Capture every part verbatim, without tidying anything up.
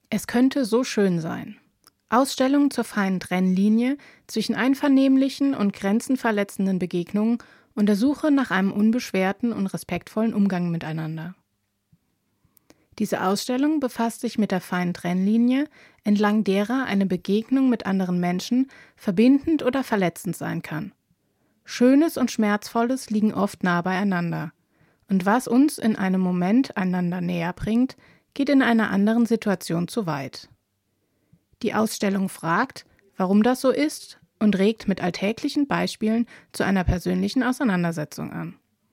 Es könnte so schön sein. Ausstellungen zur feinen Trennlinie zwischen einvernehmlichen und grenzenverletzenden Begegnungen und der Suche nach einem unbeschwerten und respektvollen Umgang miteinander. Diese Ausstellung befasst sich mit der feinen Trennlinie, entlang derer eine Begegnung mit anderen Menschen verbindend oder verletzend sein kann. Schönes und Schmerzvolles liegen oft nah beieinander. Und was uns in einem Moment einander näher bringt, geht in einer anderen Situation zu weit. Die Ausstellung fragt, warum das so ist, und regt mit alltäglichen Beispielen zu einer persönlichen Auseinandersetzung an.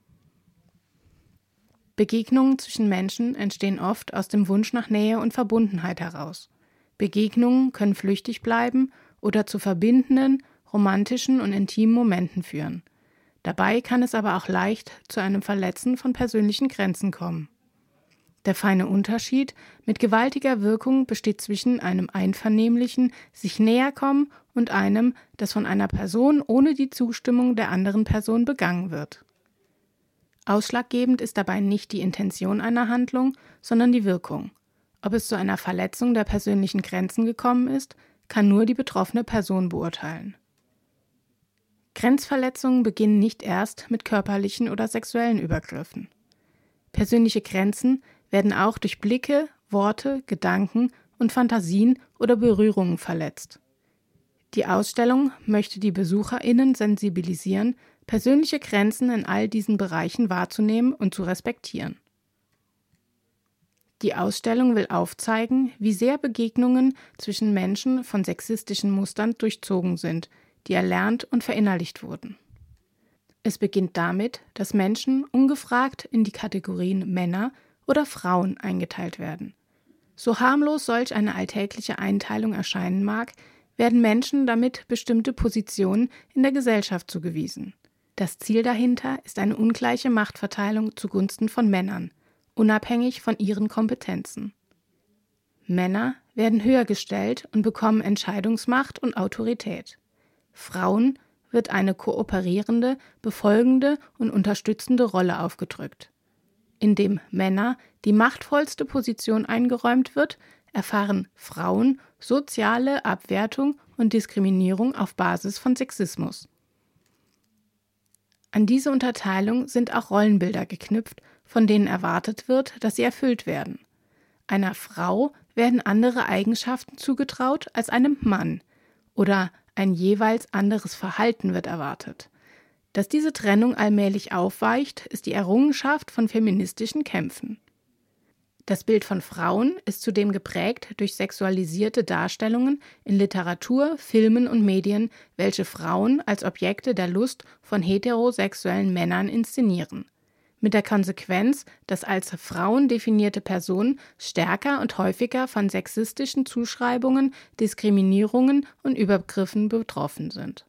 Begegnungen zwischen Menschen entstehen oft aus dem Wunsch nach Nähe und Verbundenheit heraus. Begegnungen können flüchtig bleiben oder zu verbindenden, romantischen und intimen Momenten führen. Dabei kann es aber auch leicht zu einem Verletzen von persönlichen Grenzen kommen. Der feine Unterschied mit gewaltiger Wirkung besteht zwischen einem einvernehmlichen sich Näherkommen und einem, das von einer Person ohne die Zustimmung der anderen Person begangen wird. Ausschlaggebend ist dabei nicht die Intention einer Handlung, sondern die Wirkung. Ob es zu einer Verletzung der persönlichen Grenzen gekommen ist, kann nur die betroffene Person beurteilen. Grenzverletzungen beginnen nicht erst mit körperlichen oder sexuellen Übergriffen. Persönliche Grenzen werden auch durch Blicke, Worte, Gedanken und Fantasien oder Berührungen verletzt. Die Ausstellung möchte die BesucherInnen sensibilisieren, persönliche Grenzen in all diesen Bereichen wahrzunehmen und zu respektieren. Die Ausstellung will aufzeigen, wie sehr Begegnungen zwischen Menschen von sexistischen Mustern durchzogen sind, die erlernt und verinnerlicht wurden. Es beginnt damit, dass Menschen ungefragt in die Kategorien Männer oder Frauen eingeteilt werden. So harmlos solch eine alltägliche Einteilung erscheinen mag, werden Menschen damit bestimmte Positionen in der Gesellschaft zugewiesen. Das Ziel dahinter ist eine ungleiche Machtverteilung zugunsten von Männern, unabhängig von ihren Kompetenzen. Männer werden höher gestellt und bekommen Entscheidungsmacht und Autorität. Frauen wird eine kooperierende, befolgende und unterstützende Rolle aufgedrückt. Indem Männer die machtvollste Position eingeräumt wird, erfahren Frauen soziale Abwertung und Diskriminierung auf Basis von Sexismus. An diese Unterteilung sind auch Rollenbilder geknüpft, von denen erwartet wird, dass sie erfüllt werden. Einer Frau werden andere Eigenschaften zugetraut als einem Mann oder ein jeweils anderes Verhalten wird erwartet. Dass diese Trennung allmählich aufweicht, ist die Errungenschaft von feministischen Kämpfen. Das Bild von Frauen ist zudem geprägt durch sexualisierte Darstellungen in Literatur, Filmen und Medien, welche Frauen als Objekte der Lust von heterosexuellen Männern inszenieren. Mit der Konsequenz, dass als Frauen definierte Personen stärker und häufiger von sexistischen Zuschreibungen, Diskriminierungen und Übergriffen betroffen sind.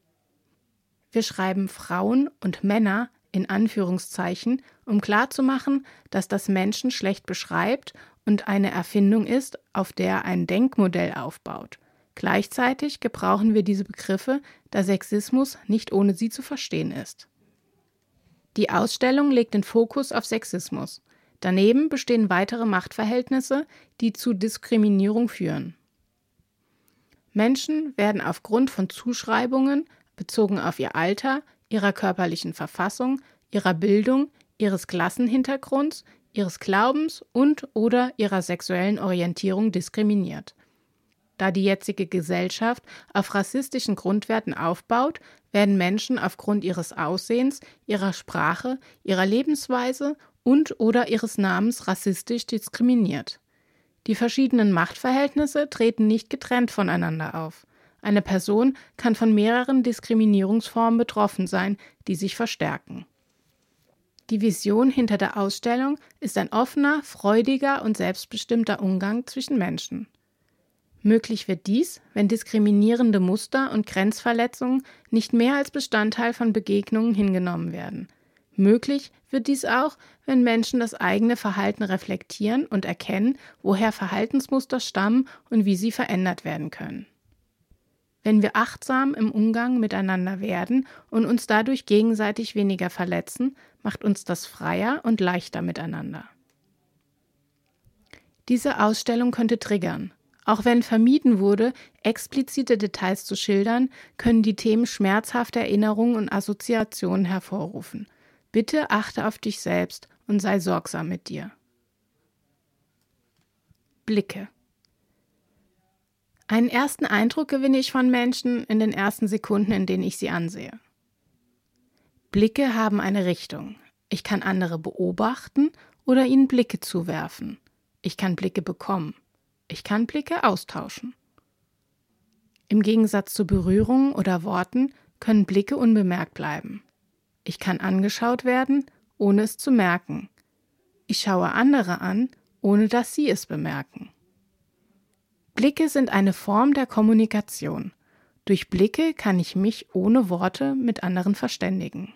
Wir schreiben Frauen und Männer in Anführungszeichen, um klarzumachen, dass das Menschen schlecht beschreibt und eine Erfindung ist, auf der ein Denkmodell aufbaut. Gleichzeitig gebrauchen wir diese Begriffe, da Sexismus nicht ohne sie zu verstehen ist. Die Ausstellung legt den Fokus auf Sexismus. Daneben bestehen weitere Machtverhältnisse, die zu Diskriminierung führen. Menschen werden aufgrund von Zuschreibungen, bezogen auf ihr Alter, ihrer körperlichen Verfassung, ihrer Bildung, ihres Klassenhintergrunds, ihres Glaubens und/oder ihrer sexuellen Orientierung diskriminiert. Da die jetzige Gesellschaft auf rassistischen Grundwerten aufbaut, werden Menschen aufgrund ihres Aussehens, ihrer Sprache, ihrer Lebensweise und/oder ihres Namens rassistisch diskriminiert. Die verschiedenen Machtverhältnisse treten nicht getrennt voneinander auf. Eine Person kann von mehreren Diskriminierungsformen betroffen sein, die sich verstärken. Die Vision hinter der Ausstellung ist ein offener, freudiger und selbstbestimmter Umgang zwischen Menschen. Möglich wird dies, wenn diskriminierende Muster und Grenzverletzungen nicht mehr als Bestandteil von Begegnungen hingenommen werden. Möglich wird dies auch, wenn Menschen das eigene Verhalten reflektieren und erkennen, woher Verhaltensmuster stammen und wie sie verändert werden können. Wenn wir achtsam im Umgang miteinander werden und uns dadurch gegenseitig weniger verletzen, macht uns das freier und leichter miteinander. Diese Ausstellung könnte triggern. Auch wenn vermieden wurde, explizite Details zu schildern, können die Themen schmerzhafte Erinnerungen und Assoziationen hervorrufen. Bitte achte auf dich selbst und sei sorgsam mit dir. Blicke. Einen ersten Eindruck gewinne ich von Menschen in den ersten Sekunden, in denen ich sie ansehe. Blicke haben eine Richtung. Ich kann andere beobachten oder ihnen Blicke zuwerfen. Ich kann Blicke bekommen. Ich kann Blicke austauschen. Im Gegensatz zu Berührungen oder Worten können Blicke unbemerkt bleiben. Ich kann angeschaut werden, ohne es zu merken. Ich schaue andere an, ohne dass sie es bemerken. Blicke sind eine Form der Kommunikation. Durch Blicke kann ich mich ohne Worte mit anderen verständigen.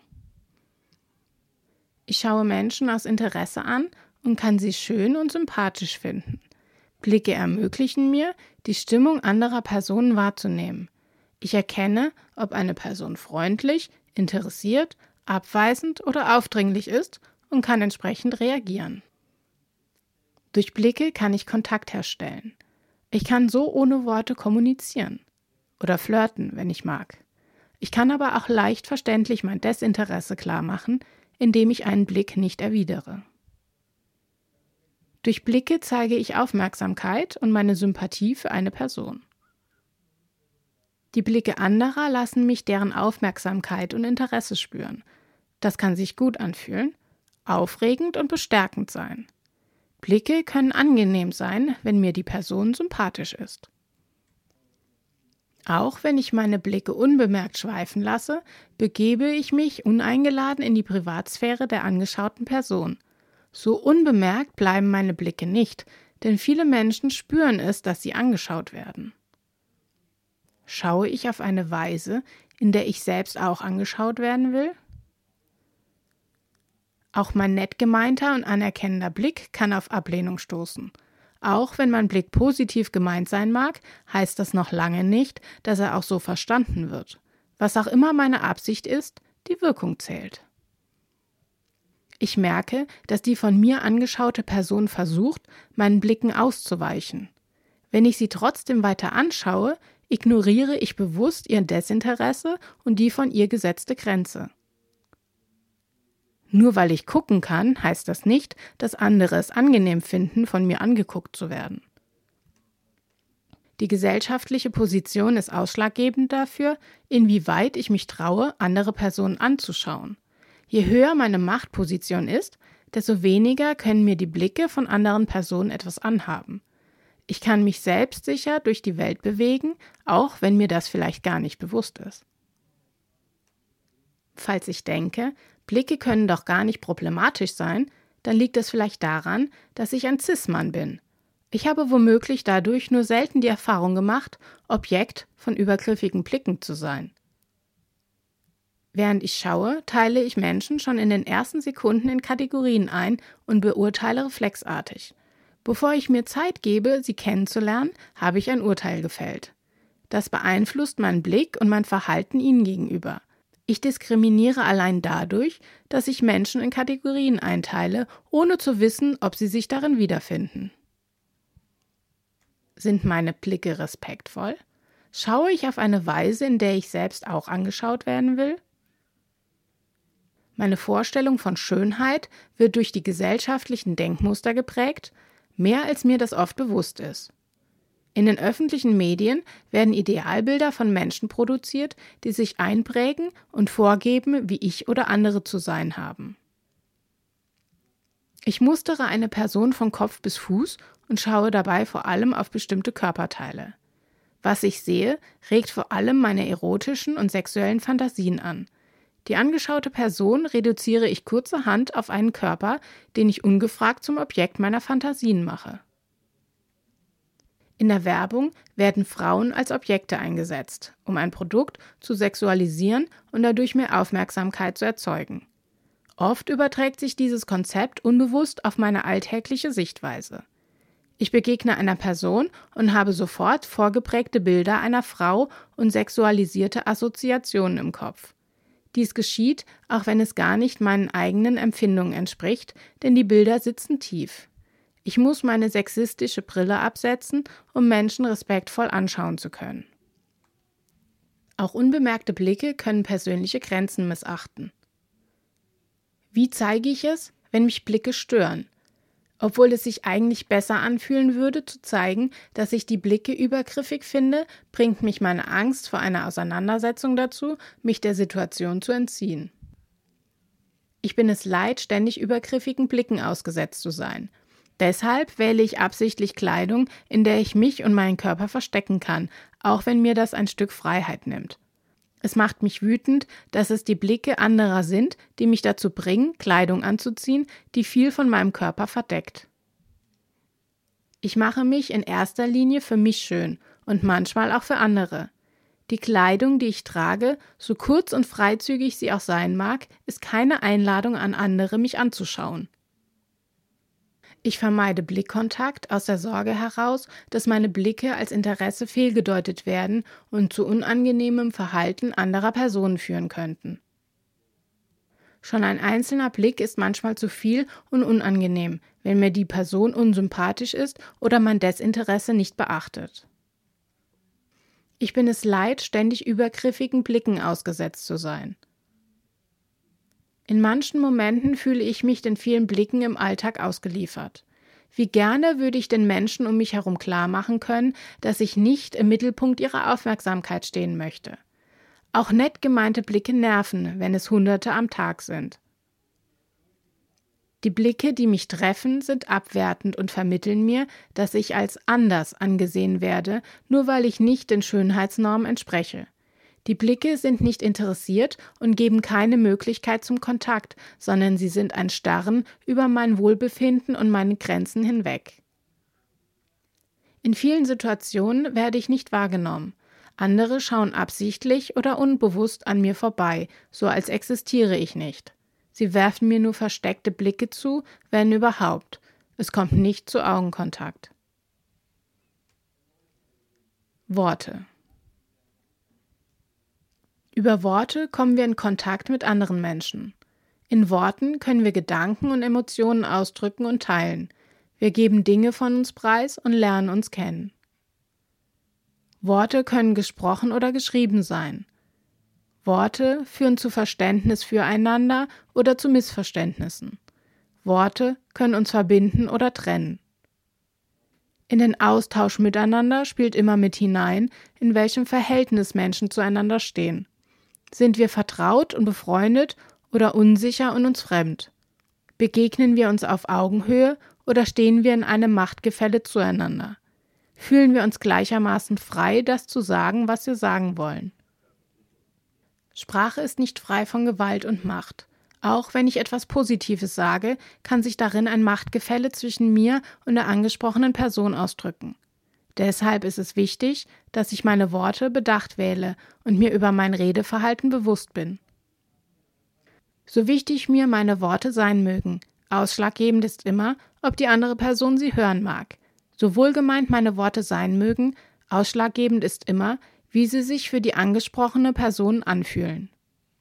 Ich schaue Menschen aus Interesse an und kann sie schön und sympathisch finden. Blicke ermöglichen mir, die Stimmung anderer Personen wahrzunehmen. Ich erkenne, ob eine Person freundlich, interessiert, abweisend oder aufdringlich ist und kann entsprechend reagieren. Durch Blicke kann ich Kontakt herstellen. Ich kann so ohne Worte kommunizieren oder flirten, wenn ich mag. Ich kann aber auch leicht verständlich mein Desinteresse klarmachen, indem ich einen Blick nicht erwidere. Durch Blicke zeige ich Aufmerksamkeit und meine Sympathie für eine Person. Die Blicke anderer lassen mich deren Aufmerksamkeit und Interesse spüren. Das kann sich gut anfühlen, aufregend und bestärkend sein. Blicke können angenehm sein, wenn mir die Person sympathisch ist. Auch wenn ich meine Blicke unbemerkt schweifen lasse, begebe ich mich uneingeladen in die Privatsphäre der angeschauten Person. So unbemerkt bleiben meine Blicke nicht, denn viele Menschen spüren es, dass sie angeschaut werden. Schaue ich auf eine Weise, in der ich selbst auch angeschaut werden will? Auch mein nett gemeinter und anerkennender Blick kann auf Ablehnung stoßen. Auch wenn mein Blick positiv gemeint sein mag, heißt das noch lange nicht, dass er auch so verstanden wird. Was auch immer meine Absicht ist, die Wirkung zählt. Ich merke, dass die von mir angeschaute Person versucht, meinen Blicken auszuweichen. Wenn ich sie trotzdem weiter anschaue, ignoriere ich bewusst ihr Desinteresse und die von ihr gesetzte Grenze. Nur weil ich gucken kann, heißt das nicht, dass andere es angenehm finden, von mir angeguckt zu werden. Die gesellschaftliche Position ist ausschlaggebend dafür, inwieweit ich mich traue, andere Personen anzuschauen. Je höher meine Machtposition ist, desto weniger können mir die Blicke von anderen Personen etwas anhaben. Ich kann mich selbstsicher durch die Welt bewegen, auch wenn mir das vielleicht gar nicht bewusst ist. Falls ich denke, Blicke können doch gar nicht problematisch sein, dann liegt es vielleicht daran, dass ich ein Cis-Mann bin. Ich habe womöglich dadurch nur selten die Erfahrung gemacht, Objekt von übergriffigen Blicken zu sein. Während ich schaue, teile ich Menschen schon in den ersten Sekunden in Kategorien ein und beurteile reflexartig. Bevor ich mir Zeit gebe, sie kennenzulernen, habe ich ein Urteil gefällt. Das beeinflusst meinen Blick und mein Verhalten ihnen gegenüber. Ich diskriminiere allein dadurch, dass ich Menschen in Kategorien einteile, ohne zu wissen, ob sie sich darin wiederfinden. Sind meine Blicke respektvoll? Schaue ich auf eine Weise, in der ich selbst auch angeschaut werden will? Meine Vorstellung von Schönheit wird durch die gesellschaftlichen Denkmuster geprägt, mehr als mir das oft bewusst ist. In den öffentlichen Medien werden Idealbilder von Menschen produziert, die sich einprägen und vorgeben, wie ich oder andere zu sein haben. Ich mustere eine Person von Kopf bis Fuß und schaue dabei vor allem auf bestimmte Körperteile. Was ich sehe, regt vor allem meine erotischen und sexuellen Fantasien an. Die angeschaute Person reduziere ich kurzerhand auf einen Körper, den ich ungefragt zum Objekt meiner Fantasien mache. In der Werbung werden Frauen als Objekte eingesetzt, um ein Produkt zu sexualisieren und dadurch mehr Aufmerksamkeit zu erzeugen. Oft überträgt sich dieses Konzept unbewusst auf meine alltägliche Sichtweise. Ich begegne einer Person und habe sofort vorgeprägte Bilder einer Frau und sexualisierte Assoziationen im Kopf. Dies geschieht, auch wenn es gar nicht meinen eigenen Empfindungen entspricht, denn die Bilder sitzen tief. Ich muss meine sexistische Brille absetzen, um Menschen respektvoll anschauen zu können. Auch unbemerkte Blicke können persönliche Grenzen missachten. Wie zeige ich es, wenn mich Blicke stören? Obwohl es sich eigentlich besser anfühlen würde, zu zeigen, dass ich die Blicke übergriffig finde, bringt mich meine Angst vor einer Auseinandersetzung dazu, mich der Situation zu entziehen. Ich bin es leid, ständig übergriffigen Blicken ausgesetzt zu sein. Deshalb wähle ich absichtlich Kleidung, in der ich mich und meinen Körper verstecken kann, auch wenn mir das ein Stück Freiheit nimmt. Es macht mich wütend, dass es die Blicke anderer sind, die mich dazu bringen, Kleidung anzuziehen, die viel von meinem Körper verdeckt. Ich mache mich in erster Linie für mich schön und manchmal auch für andere. Die Kleidung, die ich trage, so kurz und freizügig sie auch sein mag, ist keine Einladung an andere, mich anzuschauen. Ich vermeide Blickkontakt aus der Sorge heraus, dass meine Blicke als Interesse fehlgedeutet werden und zu unangenehmem Verhalten anderer Personen führen könnten. Schon ein einzelner Blick ist manchmal zu viel und unangenehm, wenn mir die Person unsympathisch ist oder mein Desinteresse nicht beachtet. Ich bin es leid, ständig übergriffigen Blicken ausgesetzt zu sein. In manchen Momenten fühle ich mich den vielen Blicken im Alltag ausgeliefert. Wie gerne würde ich den Menschen um mich herum klar machen können, dass ich nicht im Mittelpunkt ihrer Aufmerksamkeit stehen möchte. Auch nett gemeinte Blicke nerven, wenn es Hunderte am Tag sind. Die Blicke, die mich treffen, sind abwertend und vermitteln mir, dass ich als anders angesehen werde, nur weil ich nicht den Schönheitsnormen entspreche. Die Blicke sind nicht interessiert und geben keine Möglichkeit zum Kontakt, sondern sie sind ein Starren über mein Wohlbefinden und meine Grenzen hinweg. In vielen Situationen werde ich nicht wahrgenommen. Andere schauen absichtlich oder unbewusst an mir vorbei, so als existiere ich nicht. Sie werfen mir nur versteckte Blicke zu, wenn überhaupt. Es kommt nicht zu Augenkontakt. Worte. Über Worte kommen wir in Kontakt mit anderen Menschen. In Worten können wir Gedanken und Emotionen ausdrücken und teilen. Wir geben Dinge von uns preis und lernen uns kennen. Worte können gesprochen oder geschrieben sein. Worte führen zu Verständnis füreinander oder zu Missverständnissen. Worte können uns verbinden oder trennen. In den Austausch miteinander spielt immer mit hinein, in welchem Verhältnis Menschen zueinander stehen. Sind wir vertraut und befreundet oder unsicher und uns fremd? Begegnen wir uns auf Augenhöhe oder stehen wir in einem Machtgefälle zueinander? Fühlen wir uns gleichermaßen frei, das zu sagen, was wir sagen wollen? Sprache ist nicht frei von Gewalt und Macht. Auch wenn ich etwas Positives sage, kann sich darin ein Machtgefälle zwischen mir und der angesprochenen Person ausdrücken. Deshalb ist es wichtig, dass ich meine Worte bedacht wähle und mir über mein Redeverhalten bewusst bin. So wichtig mir meine Worte sein mögen, ausschlaggebend ist immer, ob die andere Person sie hören mag. So wohlgemeint meine Worte sein mögen, ausschlaggebend ist immer, wie sie sich für die angesprochene Person anfühlen.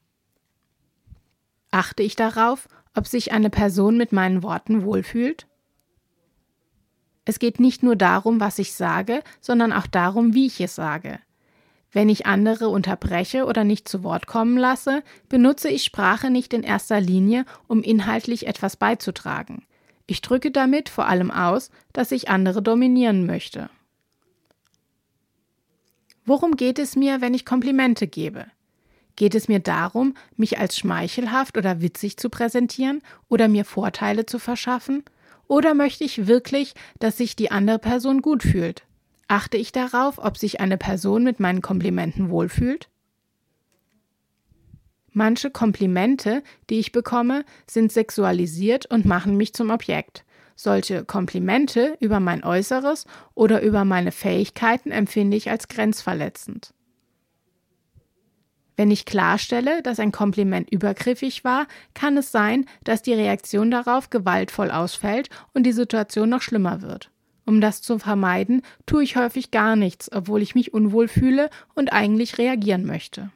Achte ich darauf, ob sich eine Person mit meinen Worten wohlfühlt? Es geht nicht nur darum, was ich sage, sondern auch darum, wie ich es sage. Wenn ich andere unterbreche oder nicht zu Wort kommen lasse, benutze ich Sprache nicht in erster Linie, um inhaltlich etwas beizutragen. Ich drücke damit vor allem aus, dass ich andere dominieren möchte. Worum geht es mir, wenn ich Komplimente gebe? Geht es mir darum, mich als schmeichelhaft oder witzig zu präsentieren oder mir Vorteile zu verschaffen? Oder möchte ich wirklich, dass sich die andere Person gut fühlt? Achte ich darauf, ob sich eine Person mit meinen Komplimenten wohlfühlt? Manche Komplimente, die ich bekomme, sind sexualisiert und machen mich zum Objekt. Solche Komplimente über mein Äußeres oder über meine Fähigkeiten empfinde ich als grenzverletzend. Wenn ich klarstelle, dass ein Kompliment übergriffig war, kann es sein, dass die Reaktion darauf gewaltvoll ausfällt und die Situation noch schlimmer wird. Um das zu vermeiden, tue ich häufig gar nichts, obwohl ich mich unwohl fühle und eigentlich reagieren möchte.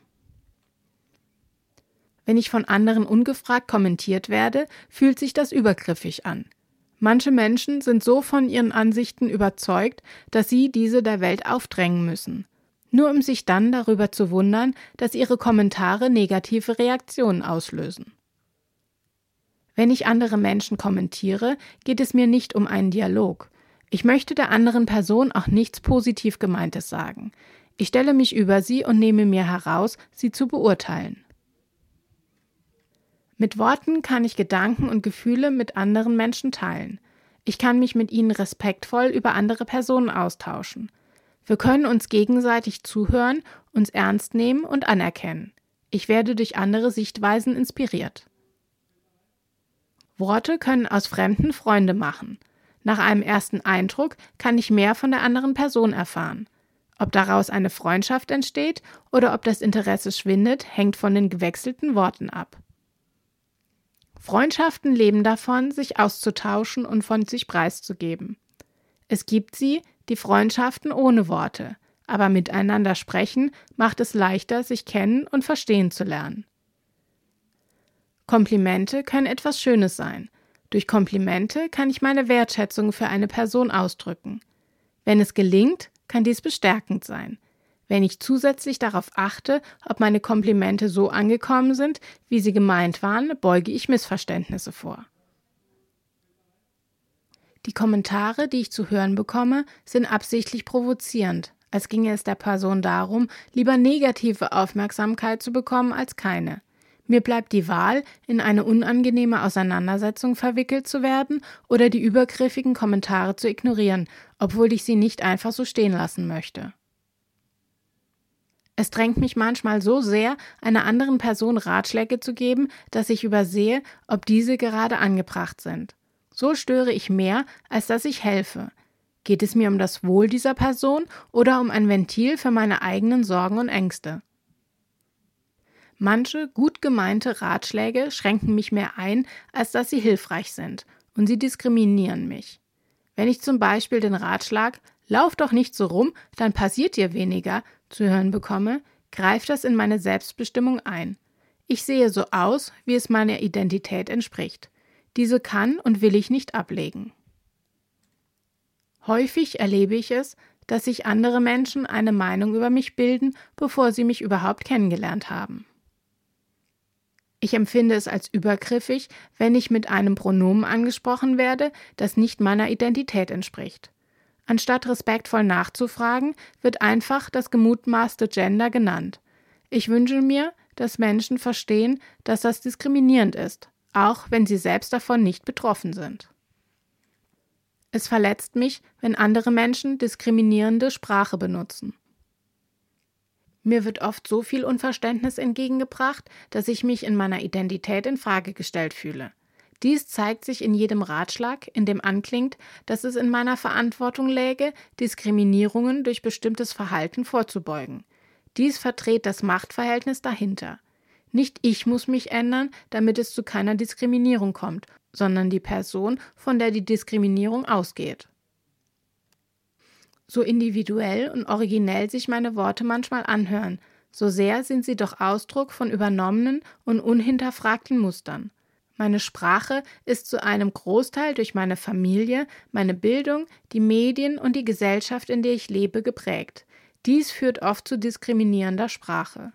Wenn ich von anderen ungefragt kommentiert werde, fühlt sich das übergriffig an. Manche Menschen sind so von ihren Ansichten überzeugt, dass sie diese der Welt aufdrängen müssen, nur um sich dann darüber zu wundern, dass ihre Kommentare negative Reaktionen auslösen. Wenn ich andere Menschen kommentiere, geht es mir nicht um einen Dialog. Ich möchte der anderen Person auch nichts positiv Gemeintes sagen. Ich stelle mich über sie und nehme mir heraus, sie zu beurteilen. Mit Worten kann ich Gedanken und Gefühle mit anderen Menschen teilen. Ich kann mich mit ihnen respektvoll über andere Personen austauschen. Wir können uns gegenseitig zuhören, uns ernst nehmen und anerkennen. Ich werde durch andere Sichtweisen inspiriert. Worte können aus Fremden Freunde machen. Nach einem ersten Eindruck kann ich mehr von der anderen Person erfahren. Ob daraus eine Freundschaft entsteht oder ob das Interesse schwindet, hängt von den gewechselten Worten ab. Freundschaften leben davon, sich auszutauschen und von sich preiszugeben. Es gibt sie, die Freundschaften ohne Worte, aber miteinander sprechen macht es leichter, sich kennen und verstehen zu lernen. Komplimente können etwas Schönes sein. Durch Komplimente kann ich meine Wertschätzung für eine Person ausdrücken. Wenn es gelingt, kann dies bestärkend sein. Wenn ich zusätzlich darauf achte, ob meine Komplimente so angekommen sind, wie sie gemeint waren, beuge ich Missverständnisse vor. Die Kommentare, die ich zu hören bekomme, sind absichtlich provozierend, als ginge es der Person darum, lieber negative Aufmerksamkeit zu bekommen als keine. Mir bleibt die Wahl, in eine unangenehme Auseinandersetzung verwickelt zu werden oder die übergriffigen Kommentare zu ignorieren, obwohl ich sie nicht einfach so stehen lassen möchte. Es drängt mich manchmal so sehr, einer anderen Person Ratschläge zu geben, dass ich übersehe, ob diese gerade angebracht sind. So störe ich mehr, als dass ich helfe. Geht es mir um das Wohl dieser Person oder um ein Ventil für meine eigenen Sorgen und Ängste? Manche gut gemeinte Ratschläge schränken mich mehr ein, als dass sie hilfreich sind, und sie diskriminieren mich. Wenn ich zum Beispiel den Ratschlag »Lauf doch nicht so rum, dann passiert dir weniger« zu hören bekomme, greift das in meine Selbstbestimmung ein. Ich sehe so aus, wie es meiner Identität entspricht. Diese kann und will ich nicht ablegen. Häufig erlebe ich es, dass sich andere Menschen eine Meinung über mich bilden, bevor sie mich überhaupt kennengelernt haben. Ich empfinde es als übergriffig, wenn ich mit einem Pronomen angesprochen werde, das nicht meiner Identität entspricht. Anstatt respektvoll nachzufragen, wird einfach das gemutmaßte Gender genannt. Ich wünsche mir, dass Menschen verstehen, dass das diskriminierend ist, auch wenn sie selbst davon nicht betroffen sind. Es verletzt mich, wenn andere Menschen diskriminierende Sprache benutzen. Mir wird oft so viel Unverständnis entgegengebracht, dass ich mich in meiner Identität in Frage gestellt fühle. Dies zeigt sich in jedem Ratschlag, in dem anklingt, dass es in meiner Verantwortung läge, Diskriminierungen durch bestimmtes Verhalten vorzubeugen. Dies verdreht das Machtverhältnis dahinter. Nicht ich muss mich ändern, damit es zu keiner Diskriminierung kommt, sondern die Person, von der die Diskriminierung ausgeht. So individuell und originell sich meine Worte manchmal anhören, so sehr sind sie doch Ausdruck von übernommenen und unhinterfragten Mustern. Meine Sprache ist zu einem Großteil durch meine Familie, meine Bildung, die Medien und die Gesellschaft, in der ich lebe, geprägt. Dies führt oft zu diskriminierender Sprache.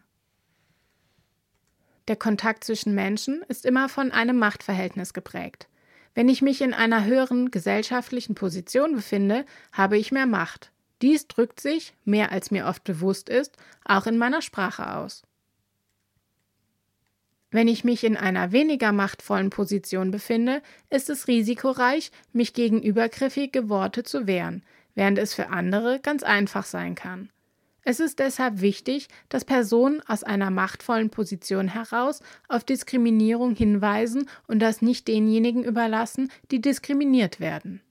Der Kontakt zwischen Menschen ist immer von einem Machtverhältnis geprägt. Wenn ich mich in einer höheren gesellschaftlichen Position befinde, habe ich mehr Macht. Dies drückt sich, mehr als mir oft bewusst ist, auch in meiner Sprache aus. Wenn ich mich in einer weniger machtvollen Position befinde, ist es risikoreich, mich gegen übergriffige Worte zu wehren, während es für andere ganz einfach sein kann. Es ist deshalb wichtig, dass Personen aus einer machtvollen Position heraus auf Diskriminierung hinweisen und das nicht denjenigen überlassen, die diskriminiert werden.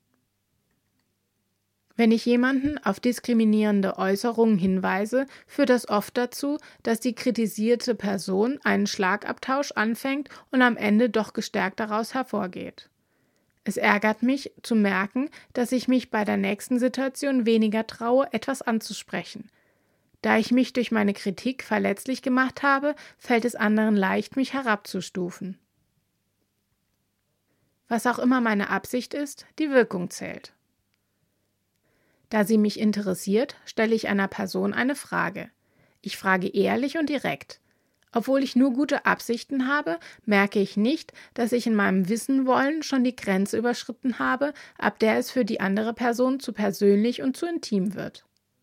Wenn ich jemanden auf diskriminierende Äußerungen hinweise, führt das oft dazu, dass die kritisierte Person einen Schlagabtausch anfängt und am Ende doch gestärkt daraus hervorgeht. Es ärgert mich, zu merken, dass ich mich bei der nächsten Situation weniger traue, etwas anzusprechen. Da ich mich durch meine Kritik verletzlich gemacht habe, fällt es anderen leicht, mich herabzustufen. Was auch immer meine Absicht ist, die Wirkung zählt. Da sie mich interessiert, stelle ich einer Person eine Frage. Ich frage ehrlich und direkt. Obwohl ich nur gute Absichten habe, merke ich nicht, dass ich in meinem Wissen-Wollen schon die Grenze überschritten habe, ab der es für die andere Person zu persönlich und zu intim wird.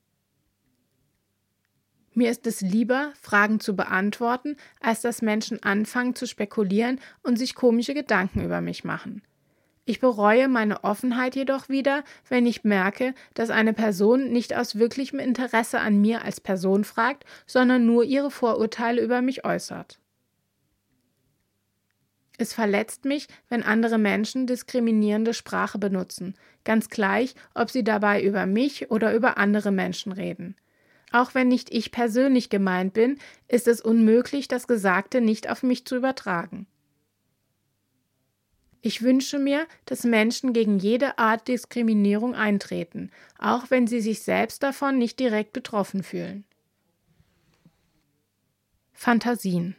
Mir ist es lieber, Fragen zu beantworten, als dass Menschen anfangen zu spekulieren und sich komische Gedanken über mich machen. Ich bereue meine Offenheit jedoch wieder, wenn ich merke, dass eine Person nicht aus wirklichem Interesse an mir als Person fragt, sondern nur ihre Vorurteile über mich äußert. Es verletzt mich, wenn andere Menschen diskriminierende Sprache benutzen, ganz gleich, ob sie dabei über mich oder über andere Menschen reden. Auch wenn nicht ich persönlich gemeint bin, ist es unmöglich, das Gesagte nicht auf mich zu übertragen. Ich wünsche mir, dass Menschen gegen jede Art Diskriminierung eintreten, auch wenn sie sich selbst davon nicht direkt betroffen fühlen. Fantasien.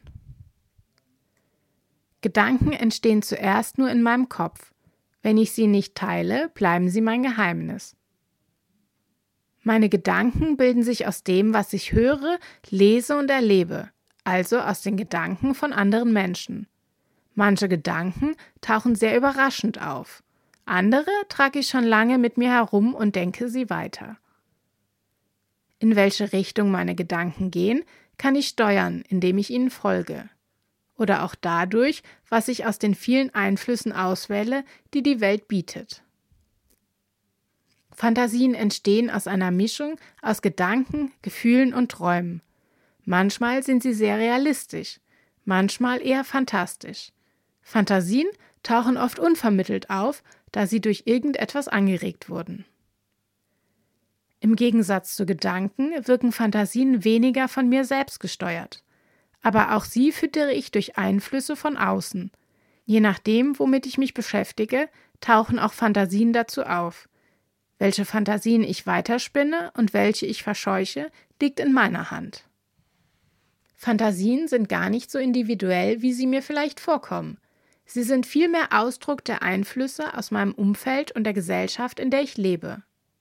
Gedanken entstehen zuerst nur in meinem Kopf. Wenn ich sie nicht teile, bleiben sie mein Geheimnis. Meine Gedanken bilden sich aus dem, was ich höre, lese und erlebe, also aus den Gedanken von anderen Menschen. Manche Gedanken tauchen sehr überraschend auf. Andere trage ich schon lange mit mir herum und denke sie weiter. In welche Richtung meine Gedanken gehen, kann ich steuern, indem ich ihnen folge. Oder auch dadurch, was ich aus den vielen Einflüssen auswähle, die die Welt bietet. Fantasien entstehen aus einer Mischung aus Gedanken, Gefühlen und Träumen. Manchmal sind sie sehr realistisch, manchmal eher fantastisch. Fantasien tauchen oft unvermittelt auf, da sie durch irgendetwas angeregt wurden. Im Gegensatz zu Gedanken wirken Fantasien weniger von mir selbst gesteuert. Aber auch sie füttere ich durch Einflüsse von außen. Je nachdem, womit ich mich beschäftige, tauchen auch Fantasien dazu auf. Welche Fantasien ich weiterspinne und welche ich verscheuche, liegt in meiner Hand. Fantasien sind gar nicht so individuell, wie sie mir vielleicht vorkommen. Sie sind vielmehr Ausdruck der Einflüsse aus meinem Umfeld und der Gesellschaft, in der ich lebe.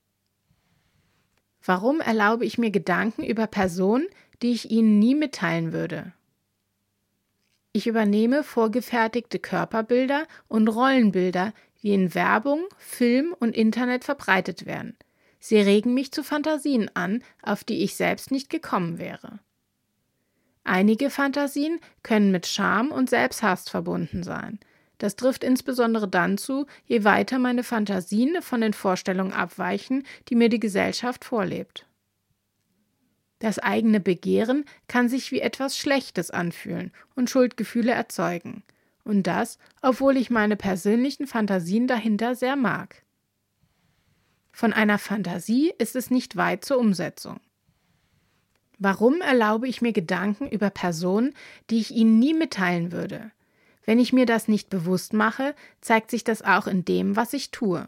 Warum erlaube ich mir Gedanken über Personen, die ich ihnen nie mitteilen würde? Ich übernehme vorgefertigte Körperbilder und Rollenbilder, die in Werbung, Film und Internet verbreitet werden. Sie regen mich zu Fantasien an, auf die ich selbst nicht gekommen wäre. Einige Fantasien können mit Scham und Selbsthass verbunden sein. Das trifft insbesondere dann zu, je weiter meine Fantasien von den Vorstellungen abweichen, die mir die Gesellschaft vorlebt. Das eigene Begehren kann sich wie etwas Schlechtes anfühlen und Schuldgefühle erzeugen. Und das, obwohl ich meine persönlichen Fantasien dahinter sehr mag. Von einer Fantasie ist es nicht weit zur Umsetzung. Warum erlaube ich mir Gedanken über Personen, die ich ihnen nie mitteilen würde? Wenn ich mir das nicht bewusst mache, zeigt sich das auch in dem, was ich tue.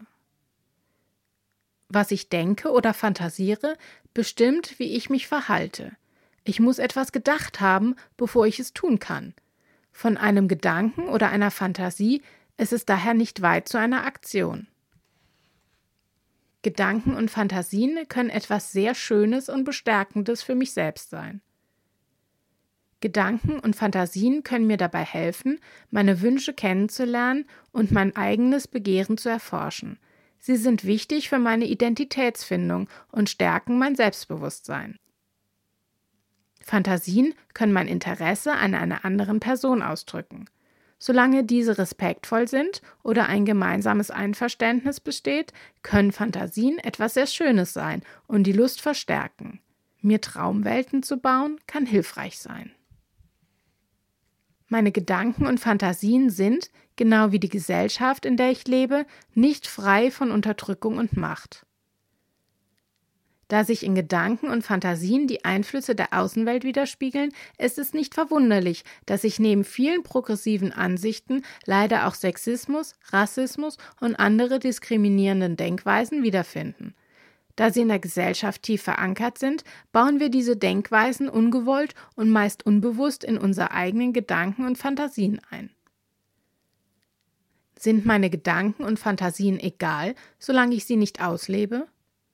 Was ich denke oder fantasiere, bestimmt, wie ich mich verhalte. Ich muss etwas gedacht haben, bevor ich es tun kann. Von einem Gedanken oder einer Fantasie ist es daher nicht weit zu einer Aktion. Gedanken und Fantasien können etwas sehr Schönes und Bestärkendes für mich selbst sein. Gedanken und Fantasien können mir dabei helfen, meine Wünsche kennenzulernen und mein eigenes Begehren zu erforschen. Sie sind wichtig für meine Identitätsfindung und stärken mein Selbstbewusstsein. Fantasien können mein Interesse an einer anderen Person ausdrücken. Solange diese respektvoll sind oder ein gemeinsames Einverständnis besteht, können Fantasien etwas sehr Schönes sein und die Lust verstärken. Mir Traumwelten zu bauen, kann hilfreich sein. Meine Gedanken und Fantasien sind, genau wie die Gesellschaft, in der ich lebe, nicht frei von Unterdrückung und Macht. Da sich in Gedanken und Fantasien die Einflüsse der Außenwelt widerspiegeln, ist es nicht verwunderlich, dass sich neben vielen progressiven Ansichten leider auch Sexismus, Rassismus und andere diskriminierenden Denkweisen wiederfinden. Da sie in der Gesellschaft tief verankert sind, bauen wir diese Denkweisen ungewollt und meist unbewusst in unsere eigenen Gedanken und Fantasien ein. Sind meine Gedanken und Fantasien egal, solange ich sie nicht auslebe?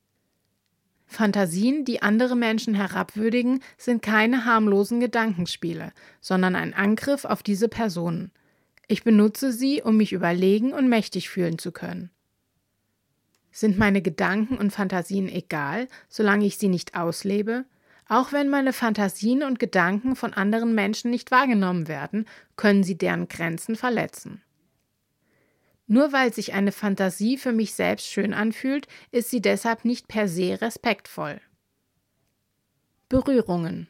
Fantasien, die andere Menschen herabwürdigen, sind keine harmlosen Gedankenspiele, sondern ein Angriff auf diese Personen. Ich benutze sie, um mich überlegen und mächtig fühlen zu können. Sind meine Gedanken und Fantasien egal, solange ich sie nicht auslebe? Auch wenn meine Fantasien und Gedanken von anderen Menschen nicht wahrgenommen werden, können sie deren Grenzen verletzen. Nur weil sich eine Fantasie für mich selbst schön anfühlt, ist sie deshalb nicht per se respektvoll. Berührungen.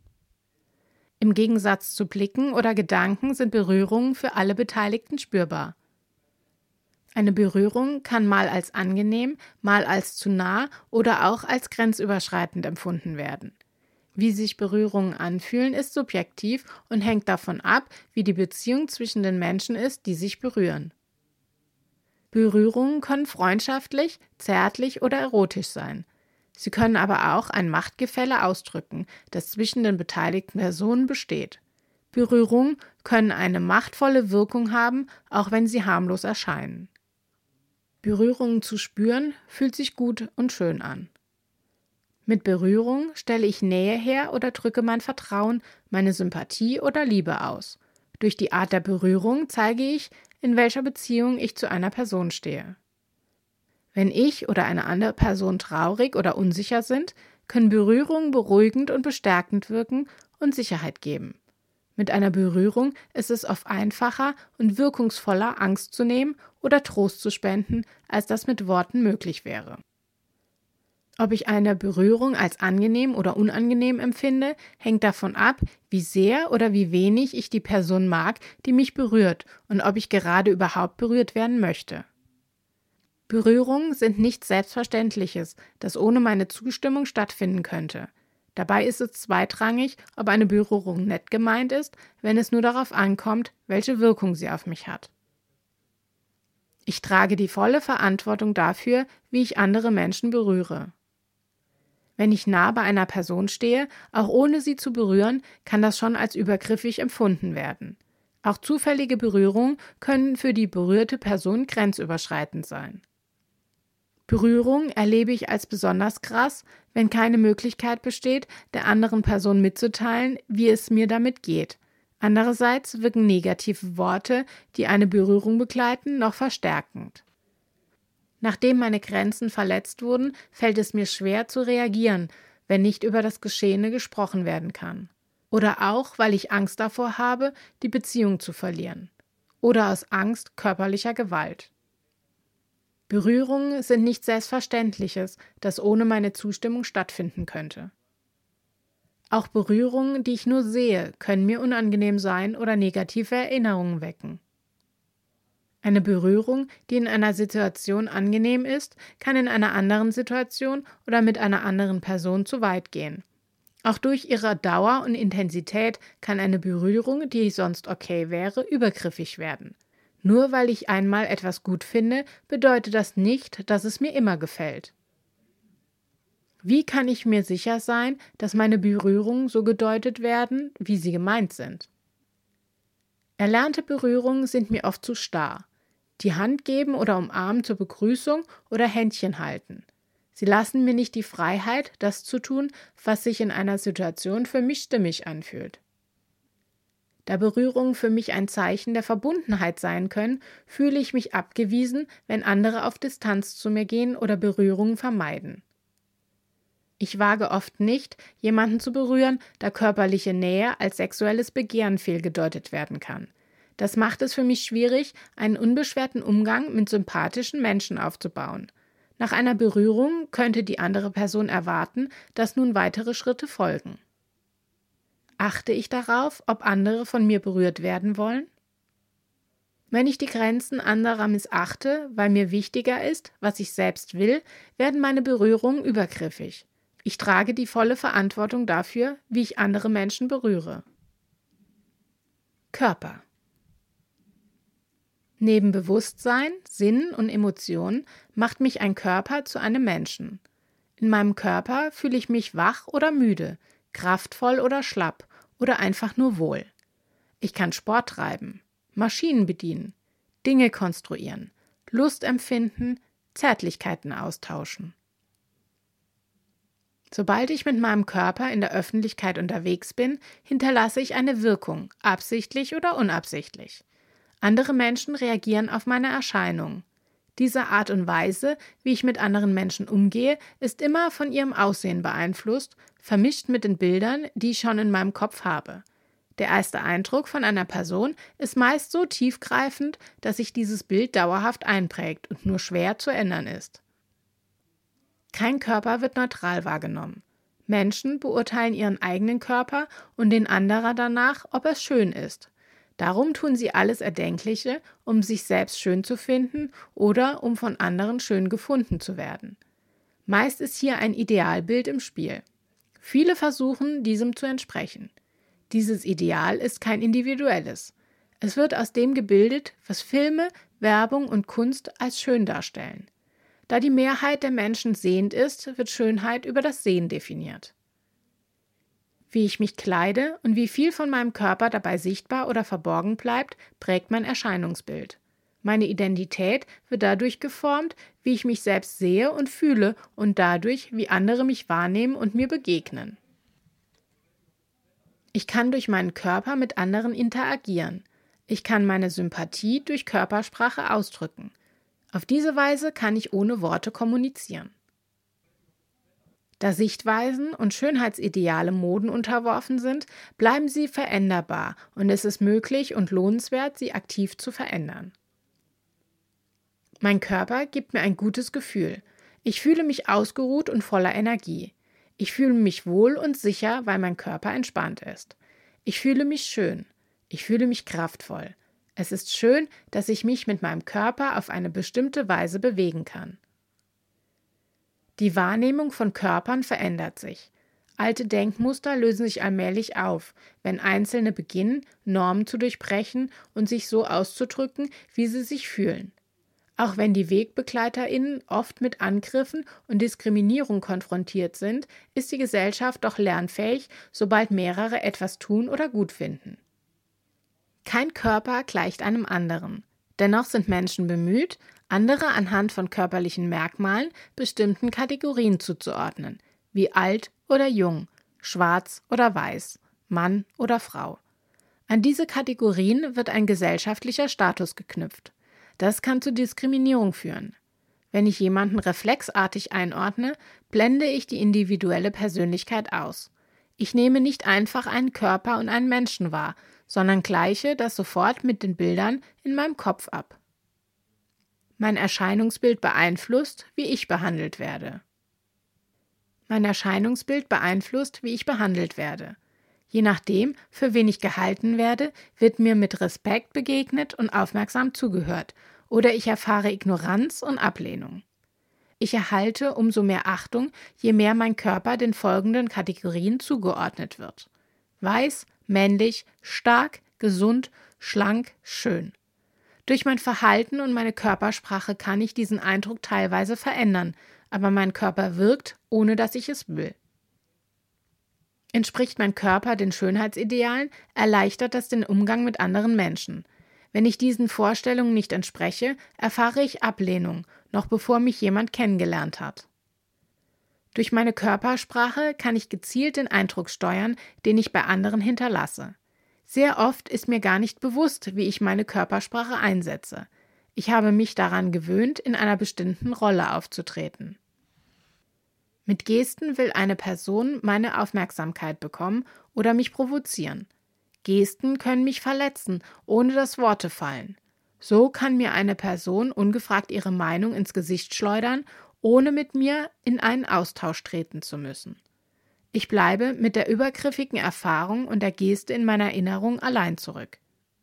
Im Gegensatz zu Blicken oder Gedanken sind Berührungen für alle Beteiligten spürbar. Eine Berührung kann mal als angenehm, mal als zu nah oder auch als grenzüberschreitend empfunden werden. Wie sich Berührungen anfühlen, ist subjektiv und hängt davon ab, wie die Beziehung zwischen den Menschen ist, die sich berühren. Berührungen können freundschaftlich, zärtlich oder erotisch sein. Sie können aber auch ein Machtgefälle ausdrücken, das zwischen den beteiligten Personen besteht. Berührungen können eine machtvolle Wirkung haben, auch wenn sie harmlos erscheinen. Berührungen zu spüren, fühlt sich gut und schön an. Mit Berührung stelle ich Nähe her oder drücke mein Vertrauen, meine Sympathie oder Liebe aus. Durch die Art der Berührung zeige ich, in welcher Beziehung ich zu einer Person stehe. Wenn ich oder eine andere Person traurig oder unsicher sind, können Berührungen beruhigend und bestärkend wirken und Sicherheit geben. Mit einer Berührung ist es oft einfacher und wirkungsvoller, Angst zu nehmen oder Trost zu spenden, als das mit Worten möglich wäre. Ob ich eine Berührung als angenehm oder unangenehm empfinde, hängt davon ab, wie sehr oder wie wenig ich die Person mag, die mich berührt, und ob ich gerade überhaupt berührt werden möchte. Berührungen sind nichts Selbstverständliches, das ohne meine Zustimmung stattfinden könnte. Dabei ist es zweitrangig, ob eine Berührung nett gemeint ist, wenn es nur darauf ankommt, welche Wirkung sie auf mich hat. Ich trage die volle Verantwortung dafür, wie ich andere Menschen berühre. Wenn ich nah bei einer Person stehe, auch ohne sie zu berühren, kann das schon als übergriffig empfunden werden. Auch zufällige Berührungen können für die berührte Person grenzüberschreitend sein. Berührung erlebe ich als besonders krass, wenn keine Möglichkeit besteht, der anderen Person mitzuteilen, wie es mir damit geht. Andererseits wirken negative Worte, die eine Berührung begleiten, noch verstärkend. Nachdem meine Grenzen verletzt wurden, fällt es mir schwer zu reagieren, wenn nicht über das Geschehene gesprochen werden kann. Oder auch, weil ich Angst davor habe, die Beziehung zu verlieren. Oder aus Angst körperlicher Gewalt. Berührungen sind nichts Selbstverständliches, das ohne meine Zustimmung stattfinden könnte. Auch Berührungen, die ich nur sehe, können mir unangenehm sein oder negative Erinnerungen wecken. Eine Berührung, die in einer Situation angenehm ist, kann in einer anderen Situation oder mit einer anderen Person zu weit gehen. Auch durch ihre Dauer und Intensität kann eine Berührung, die sonst okay wäre, übergriffig werden. Nur weil ich einmal etwas gut finde, bedeutet das nicht, dass es mir immer gefällt. Wie kann ich mir sicher sein, dass meine Berührungen so gedeutet werden, wie sie gemeint sind? Erlernte Berührungen sind mir oft zu starr. Die Hand geben oder umarmen zur Begrüßung oder Händchen halten. Sie lassen mir nicht die Freiheit, das zu tun, was sich in einer Situation für mich stimmig anfühlt. Da Berührungen für mich ein Zeichen der Verbundenheit sein können, fühle ich mich abgewiesen, wenn andere auf Distanz zu mir gehen oder Berührungen vermeiden. Ich wage oft nicht, jemanden zu berühren, da körperliche Nähe als sexuelles Begehren fehlgedeutet werden kann. Das macht es für mich schwierig, einen unbeschwerten Umgang mit sympathischen Menschen aufzubauen. Nach einer Berührung könnte die andere Person erwarten, dass nun weitere Schritte folgen. Achte ich darauf, ob andere von mir berührt werden wollen? Wenn ich die Grenzen anderer missachte, weil mir wichtiger ist, was ich selbst will, werden meine Berührungen übergriffig. Ich trage die volle Verantwortung dafür, wie ich andere Menschen berühre. Körper. Neben Bewusstsein, Sinn und Emotionen macht mich ein Körper zu einem Menschen. In meinem Körper fühle ich mich wach oder müde, kraftvoll oder schlapp oder einfach nur wohl. Ich kann Sport treiben, Maschinen bedienen, Dinge konstruieren, Lust empfinden, Zärtlichkeiten austauschen. Sobald ich mit meinem Körper in der Öffentlichkeit unterwegs bin, hinterlasse ich eine Wirkung, absichtlich oder unabsichtlich. Andere Menschen reagieren auf meine Erscheinung. Diese Art und Weise, wie ich mit anderen Menschen umgehe, ist immer von ihrem Aussehen beeinflusst, vermischt mit den Bildern, die ich schon in meinem Kopf habe. Der erste Eindruck von einer Person ist meist so tiefgreifend, dass sich dieses Bild dauerhaft einprägt und nur schwer zu ändern ist. Kein Körper wird neutral wahrgenommen. Menschen beurteilen ihren eigenen Körper und den anderer danach, ob er schön ist. Darum tun sie alles Erdenkliche, um sich selbst schön zu finden oder um von anderen schön gefunden zu werden. Meist ist hier ein Idealbild im Spiel. Viele versuchen, diesem zu entsprechen. Dieses Ideal ist kein individuelles. Es wird aus dem gebildet, was Filme, Werbung und Kunst als schön darstellen. Da die Mehrheit der Menschen sehend ist, wird Schönheit über das Sehen definiert. Wie ich mich kleide und wie viel von meinem Körper dabei sichtbar oder verborgen bleibt, prägt mein Erscheinungsbild. Meine Identität wird dadurch geformt, wie ich mich selbst sehe und fühle und dadurch, wie andere mich wahrnehmen und mir begegnen. Ich kann durch meinen Körper mit anderen interagieren. Ich kann meine Sympathie durch Körpersprache ausdrücken. Auf diese Weise kann ich ohne Worte kommunizieren. Da Sichtweisen und Schönheitsideale Moden unterworfen sind, bleiben sie veränderbar und es ist möglich und lohnenswert, sie aktiv zu verändern. Mein Körper gibt mir ein gutes Gefühl. Ich fühle mich ausgeruht und voller Energie. Ich fühle mich wohl und sicher, weil mein Körper entspannt ist. Ich fühle mich schön. Ich fühle mich kraftvoll. Es ist schön, dass ich mich mit meinem Körper auf eine bestimmte Weise bewegen kann. Die Wahrnehmung von Körpern verändert sich. Alte Denkmuster lösen sich allmählich auf, wenn Einzelne beginnen, Normen zu durchbrechen und sich so auszudrücken, wie sie sich fühlen. Auch wenn die WegbegleiterInnen oft mit Angriffen und Diskriminierung konfrontiert sind, ist die Gesellschaft doch lernfähig, sobald mehrere etwas tun oder gut finden. Kein Körper gleicht einem anderen. Dennoch sind Menschen bemüht, andere anhand von körperlichen Merkmalen bestimmten Kategorien zuzuordnen, wie alt oder jung, schwarz oder weiß, Mann oder Frau. An diese Kategorien wird ein gesellschaftlicher Status geknüpft. Das kann zu Diskriminierung führen. Wenn ich jemanden reflexartig einordne, blende ich die individuelle Persönlichkeit aus. Ich nehme nicht einfach einen Körper und einen Menschen wahr, sondern gleiche das sofort mit den Bildern in meinem Kopf ab. Mein Erscheinungsbild beeinflusst, wie ich behandelt werde. Mein Erscheinungsbild beeinflusst, wie ich behandelt werde. Je nachdem, für wen ich gehalten werde, wird mir mit Respekt begegnet und aufmerksam zugehört, oder ich erfahre Ignoranz und Ablehnung. Ich erhalte umso mehr Achtung, je mehr mein Körper den folgenden Kategorien zugeordnet wird. Weiß, männlich, stark, gesund, schlank, schön. Durch mein Verhalten und meine Körpersprache kann ich diesen Eindruck teilweise verändern, aber mein Körper wirkt, ohne dass ich es will. Entspricht mein Körper den Schönheitsidealen, erleichtert das den Umgang mit anderen Menschen. Wenn ich diesen Vorstellungen nicht entspreche, erfahre ich Ablehnung, noch bevor mich jemand kennengelernt hat. Durch meine Körpersprache kann ich gezielt den Eindruck steuern, den ich bei anderen hinterlasse. Sehr oft ist mir gar nicht bewusst, wie ich meine Körpersprache einsetze. Ich habe mich daran gewöhnt, in einer bestimmten Rolle aufzutreten. Mit Gesten will eine Person meine Aufmerksamkeit bekommen oder mich provozieren. Gesten können mich verletzen, ohne dass Worte fallen. So kann mir eine Person ungefragt ihre Meinung ins Gesicht schleudern, ohne mit mir in einen Austausch treten zu müssen. Ich bleibe mit der übergriffigen Erfahrung und der Geste in meiner Erinnerung allein zurück.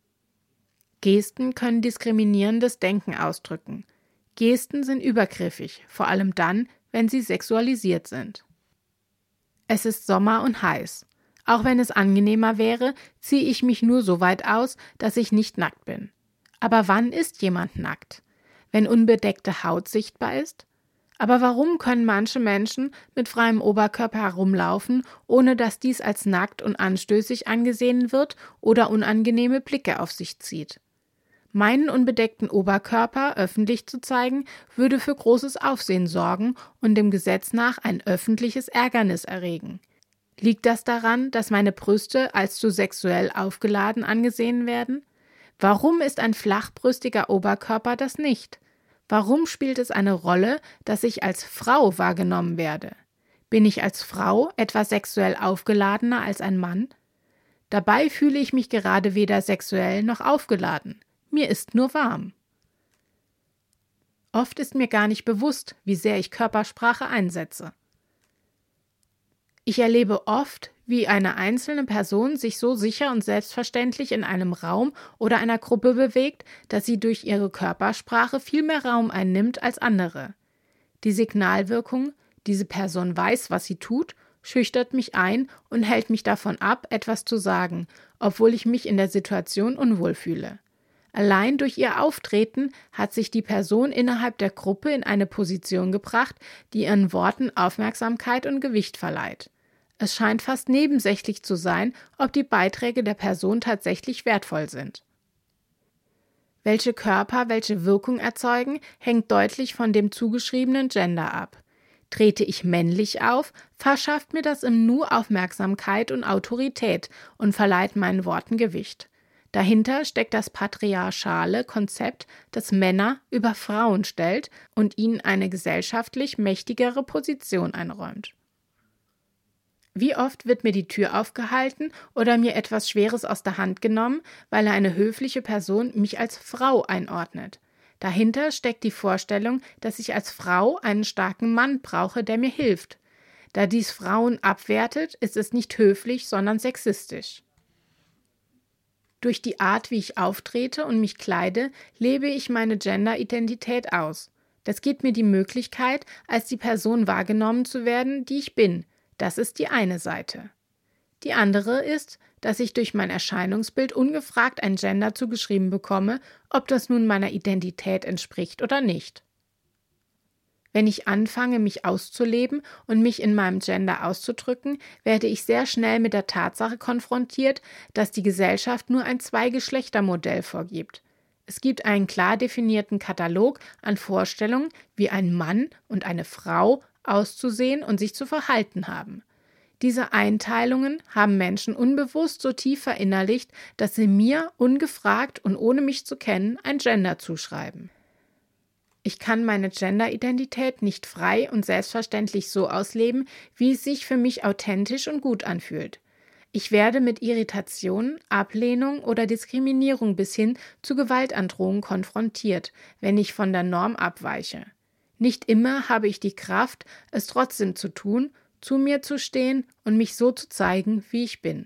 Gesten können diskriminierendes Denken ausdrücken. Gesten sind übergriffig, vor allem dann, wenn sie sexualisiert sind. Es ist Sommer und heiß. Auch wenn es angenehmer wäre, ziehe ich mich nur so weit aus, dass ich nicht nackt bin. Aber wann ist jemand nackt? Wenn unbedeckte Haut sichtbar ist? Aber warum können manche Menschen mit freiem Oberkörper herumlaufen, ohne dass dies als nackt und anstößig angesehen wird oder unangenehme Blicke auf sich zieht? Meinen unbedeckten Oberkörper öffentlich zu zeigen, würde für großes Aufsehen sorgen und dem Gesetz nach ein öffentliches Ärgernis erregen. Liegt das daran, dass meine Brüste als zu sexuell aufgeladen angesehen werden? Warum ist ein flachbrüstiger Oberkörper das nicht? Warum spielt es eine Rolle, dass ich als Frau wahrgenommen werde? Bin ich als Frau etwa sexuell aufgeladener als ein Mann? Dabei fühle ich mich gerade weder sexuell noch aufgeladen. Mir ist nur warm. Oft ist mir gar nicht bewusst, wie sehr ich Körpersprache einsetze. Ich erlebe oft, wie eine einzelne Person sich so sicher und selbstverständlich in einem Raum oder einer Gruppe bewegt, dass sie durch ihre Körpersprache viel mehr Raum einnimmt als andere. Die Signalwirkung, diese Person weiß, was sie tut, schüchtert mich ein und hält mich davon ab, etwas zu sagen, obwohl ich mich in der Situation unwohl fühle. Allein durch ihr Auftreten hat sich die Person innerhalb der Gruppe in eine Position gebracht, die ihren Worten Aufmerksamkeit und Gewicht verleiht. Es scheint fast nebensächlich zu sein, ob die Beiträge der Person tatsächlich wertvoll sind. Welche Körper welche Wirkung erzeugen, hängt deutlich von dem zugeschriebenen Gender ab. Trete ich männlich auf, verschafft mir das im Nu Aufmerksamkeit und Autorität und verleiht meinen Worten Gewicht. Dahinter steckt das patriarchale Konzept, das Männer über Frauen stellt und ihnen eine gesellschaftlich mächtigere Position einräumt. Wie oft wird mir die Tür aufgehalten oder mir etwas Schweres aus der Hand genommen, weil eine höfliche Person mich als Frau einordnet. Dahinter steckt die Vorstellung, dass ich als Frau einen starken Mann brauche, der mir hilft. Da dies Frauen abwertet, ist es nicht höflich, sondern sexistisch. Durch die Art, wie ich auftrete und mich kleide, lebe ich meine Gender-Identität aus. Das gibt mir die Möglichkeit, als die Person wahrgenommen zu werden, die ich bin. Das ist die eine Seite. Die andere ist, dass ich durch mein Erscheinungsbild ungefragt ein Gender zugeschrieben bekomme, ob das nun meiner Identität entspricht oder nicht. Wenn ich anfange, mich auszuleben und mich in meinem Gender auszudrücken, werde ich sehr schnell mit der Tatsache konfrontiert, dass die Gesellschaft nur ein Zwei-Geschlechter-Modell vorgibt. Es gibt einen klar definierten Katalog an Vorstellungen, wie ein Mann und eine Frau auszusehen und sich zu verhalten haben. Diese Einteilungen haben Menschen unbewusst so tief verinnerlicht, dass sie mir ungefragt und ohne mich zu kennen ein Gender zuschreiben. Ich kann meine Gender-Identität nicht frei und selbstverständlich so ausleben, wie es sich für mich authentisch und gut anfühlt. Ich werde mit Irritation, Ablehnung oder Diskriminierung bis hin zu Gewaltandrohungen konfrontiert, wenn ich von der Norm abweiche. Nicht immer habe ich die Kraft, es trotzdem zu tun, zu mir zu stehen und mich so zu zeigen, wie ich bin.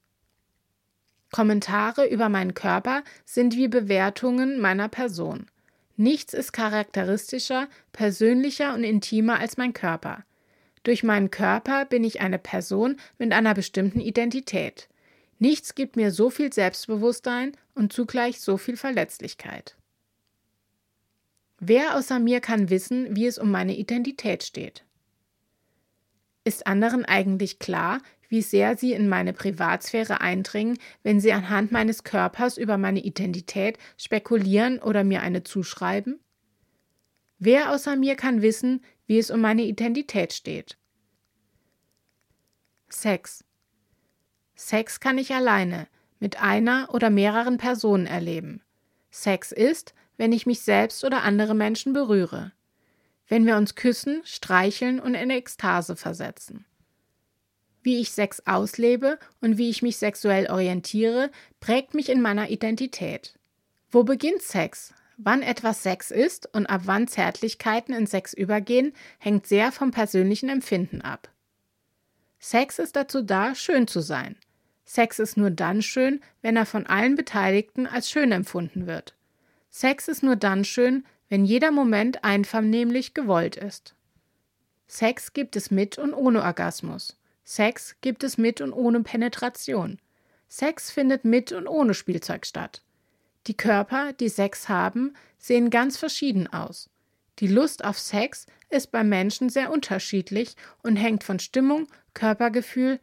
Kommentare über meinen Körper sind wie Bewertungen meiner Person. Nichts ist charakteristischer, persönlicher und intimer als mein Körper. Durch meinen Körper bin ich eine Person mit einer bestimmten Identität. Nichts gibt mir so viel Selbstbewusstsein und zugleich so viel Verletzlichkeit. Wer außer mir kann wissen, wie es um meine Identität steht? Ist anderen eigentlich klar, wie sehr sie in meine Privatsphäre eindringen, wenn sie anhand meines Körpers über meine Identität spekulieren oder mir eine zuschreiben? Wer außer mir kann wissen, wie es um meine Identität steht? Sex. Sex kann ich alleine, mit einer oder mehreren Personen erleben. Sex ist, wenn ich mich selbst oder andere Menschen berühre. Wenn wir uns küssen, streicheln und in Ekstase versetzen. Wie ich Sex auslebe und wie ich mich sexuell orientiere, prägt mich in meiner Identität. Wo beginnt Sex? Wann etwas Sex ist und ab wann Zärtlichkeiten in Sex übergehen, hängt sehr vom persönlichen Empfinden ab. Sex ist dazu da, schön zu sein. Sex ist nur dann schön, wenn er von allen Beteiligten als schön empfunden wird. Sex ist nur dann schön, wenn jeder Moment einvernehmlich gewollt ist. Sex gibt es mit und ohne Orgasmus. Sex gibt es mit und ohne Penetration. Sex findet mit und ohne Spielzeug statt. Die Körper, die Sex haben, sehen ganz verschieden aus. Die Lust auf Sex ist beim Menschen sehr unterschiedlich und hängt von Stimmung, Körpergefühl,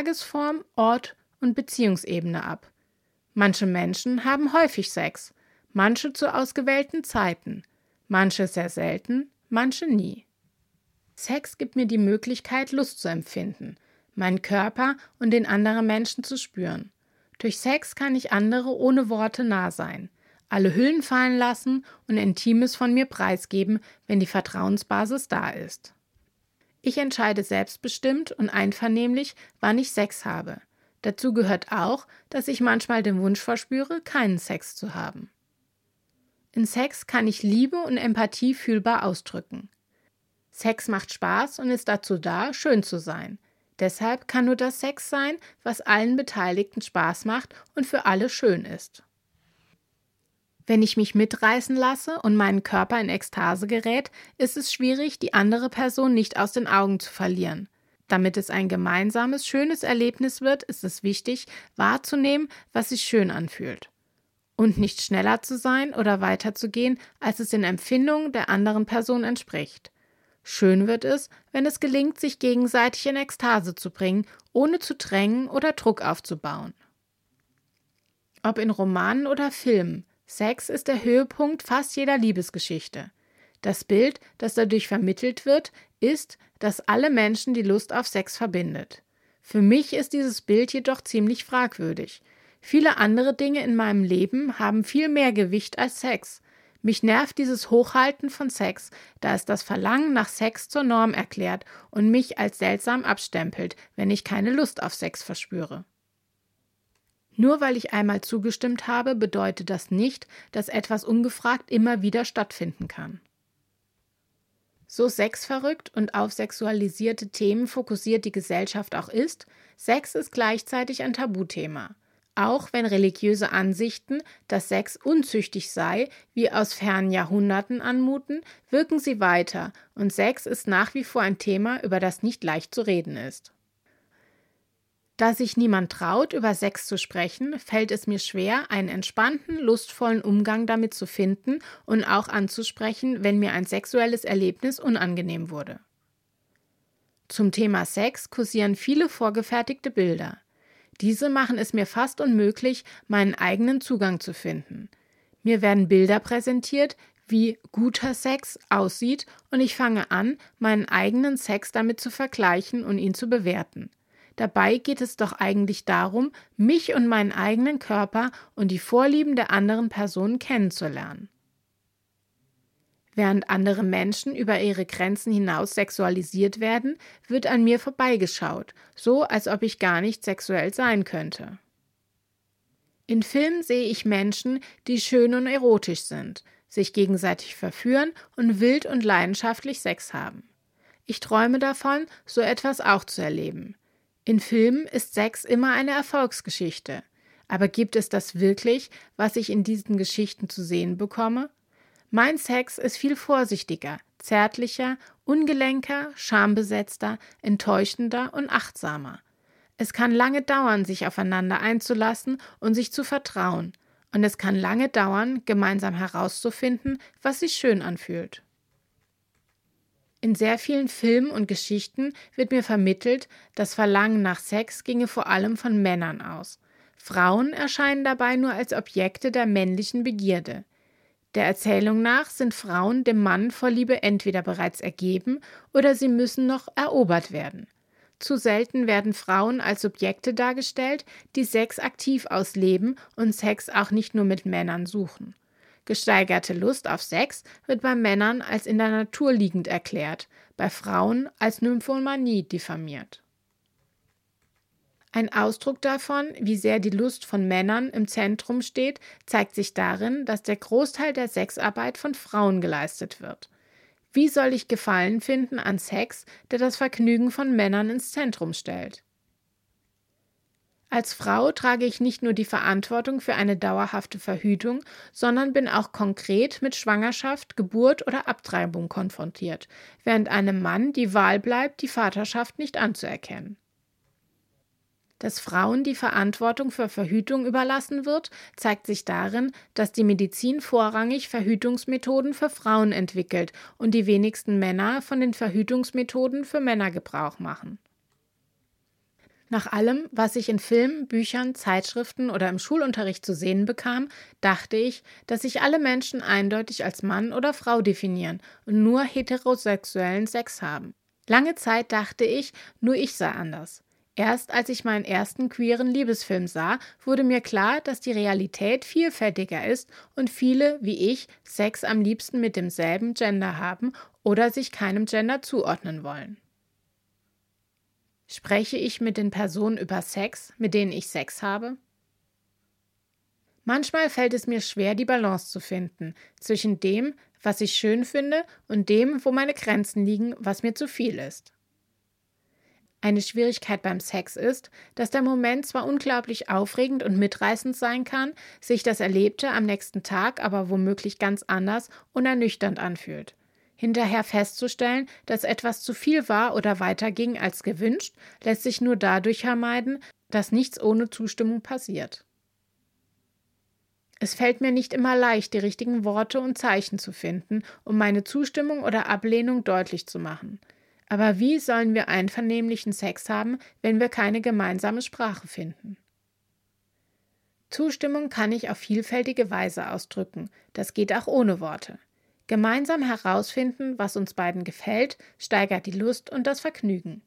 Tagesform, Ort und Beziehungsebene ab. Manche Menschen haben häufig Sex. manche zu ausgewählten Zeiten, manche sehr selten, manche nie. Sex gibt mir die Möglichkeit, Lust zu empfinden, meinen Körper und den anderen Menschen zu spüren. Durch Sex kann ich andere ohne Worte nah sein, alle Hüllen fallen lassen und Intimes von mir preisgeben, wenn die Vertrauensbasis da ist. Ich entscheide selbstbestimmt und einvernehmlich, wann ich Sex habe. Dazu gehört auch, dass ich manchmal den Wunsch verspüre, keinen Sex zu haben. In Sex kann ich Liebe und Empathie fühlbar ausdrücken. Sex macht Spaß und ist dazu da, schön zu sein. Deshalb kann nur das Sex sein, was allen Beteiligten Spaß macht und für alle schön ist. Wenn ich mich mitreißen lasse und meinen Körper in Ekstase gerät, ist es schwierig, die andere Person nicht aus den Augen zu verlieren. Damit es ein gemeinsames, schönes Erlebnis wird, ist es wichtig, wahrzunehmen, was sich schön anfühlt. Und nicht schneller zu sein oder weiterzugehen, als es den Empfindungen der anderen Person entspricht. Schön wird es, wenn es gelingt, sich gegenseitig in Ekstase zu bringen, ohne zu drängen oder Druck aufzubauen. Ob in Romanen oder Filmen, Sex ist der Höhepunkt fast jeder Liebesgeschichte. Das Bild, das dadurch vermittelt wird, ist, dass alle Menschen die Lust auf Sex verbindet. Für mich ist dieses Bild jedoch ziemlich fragwürdig. Viele andere Dinge in meinem Leben haben viel mehr Gewicht als Sex. Mich nervt dieses Hochhalten von Sex, da es das Verlangen nach Sex zur Norm erklärt und mich als seltsam abstempelt, wenn ich keine Lust auf Sex verspüre. Nur weil ich einmal zugestimmt habe, bedeutet das nicht, dass etwas ungefragt immer wieder stattfinden kann. So sexverrückt und auf sexualisierte Themen fokussiert die Gesellschaft auch ist, Sex ist gleichzeitig ein Tabuthema. Auch wenn religiöse Ansichten, dass Sex unzüchtig sei, wie aus fernen Jahrhunderten anmuten, wirken sie weiter und Sex ist nach wie vor ein Thema, über das nicht leicht zu reden ist. Da sich niemand traut, über Sex zu sprechen, fällt es mir schwer, einen entspannten, lustvollen Umgang damit zu finden und auch anzusprechen, wenn mir ein sexuelles Erlebnis unangenehm wurde. Zum Thema Sex kursieren viele vorgefertigte Bilder. Diese machen es mir fast unmöglich, meinen eigenen Zugang zu finden. Mir werden Bilder präsentiert, wie guter Sex aussieht, und ich fange an, meinen eigenen Sex damit zu vergleichen und ihn zu bewerten. Dabei geht es doch eigentlich darum, mich und meinen eigenen Körper und die Vorlieben der anderen Personen kennenzulernen. Während andere Menschen über ihre Grenzen hinaus sexualisiert werden, wird an mir vorbeigeschaut, so als ob ich gar nicht sexuell sein könnte. In Filmen sehe ich Menschen, die schön und erotisch sind, sich gegenseitig verführen und wild und leidenschaftlich Sex haben. Ich träume davon, so etwas auch zu erleben. In Filmen ist Sex immer eine Erfolgsgeschichte. Aber gibt es das wirklich, was ich in diesen Geschichten zu sehen bekomme? Mein Sex ist viel vorsichtiger, zärtlicher, ungelenker, schambesetzter, enttäuschender und achtsamer. Es kann lange dauern, sich aufeinander einzulassen und sich zu vertrauen. Und es kann lange dauern, gemeinsam herauszufinden, was sich schön anfühlt. In sehr vielen Filmen und Geschichten wird mir vermittelt, das Verlangen nach Sex ginge vor allem von Männern aus. Frauen erscheinen dabei nur als Objekte der männlichen Begierde. Der Erzählung nach sind Frauen dem Mann vor Liebe entweder bereits ergeben oder sie müssen noch erobert werden. Zu selten werden Frauen als Subjekte dargestellt, die Sex aktiv ausleben und Sex auch nicht nur mit Männern suchen. Gesteigerte Lust auf Sex wird bei Männern als in der Natur liegend erklärt, bei Frauen als Nymphomanie diffamiert. Ein Ausdruck davon, wie sehr die Lust von Männern im Zentrum steht, zeigt sich darin, dass der Großteil der Sexarbeit von Frauen geleistet wird. Wie soll ich Gefallen finden an Sex, der das Vergnügen von Männern ins Zentrum stellt? Als Frau trage ich nicht nur die Verantwortung für eine dauerhafte Verhütung, sondern bin auch konkret mit Schwangerschaft, Geburt oder Abtreibung konfrontiert, während einem Mann die Wahl bleibt, die Vaterschaft nicht anzuerkennen. Dass Frauen die Verantwortung für Verhütung überlassen wird, zeigt sich darin, dass die Medizin vorrangig Verhütungsmethoden für Frauen entwickelt und die wenigsten Männer von den Verhütungsmethoden für Männer Gebrauch machen. Nach allem, was ich in Filmen, Büchern, Zeitschriften oder im Schulunterricht zu sehen bekam, dachte ich, dass sich alle Menschen eindeutig als Mann oder Frau definieren und nur heterosexuellen Sex haben. Lange Zeit dachte ich, nur ich sei anders. Erst als ich meinen ersten queeren Liebesfilm sah, wurde mir klar, dass die Realität vielfältiger ist und viele, wie ich, Sex am liebsten mit demselben Gender haben oder sich keinem Gender zuordnen wollen. Spreche ich mit den Personen über Sex, mit denen ich Sex habe? Manchmal fällt es mir schwer, die Balance zu finden zwischen dem, was ich schön finde, und dem, wo meine Grenzen liegen, was mir zu viel ist. Eine Schwierigkeit beim Sex ist, dass der Moment zwar unglaublich aufregend und mitreißend sein kann, sich das Erlebte am nächsten Tag aber womöglich ganz anders und ernüchternd anfühlt. Hinterher festzustellen, dass etwas zu viel war oder weiterging als gewünscht, lässt sich nur dadurch vermeiden, dass nichts ohne Zustimmung passiert. Es fällt mir nicht immer leicht, die richtigen Worte und Zeichen zu finden, um meine Zustimmung oder Ablehnung deutlich zu machen. Aber wie sollen wir einvernehmlichen Sex haben, wenn wir keine gemeinsame Sprache finden? Zustimmung kann ich auf vielfältige Weise ausdrücken, das geht auch ohne Worte. Gemeinsam herausfinden, was uns beiden gefällt, steigert die Lust und das Vergnügen.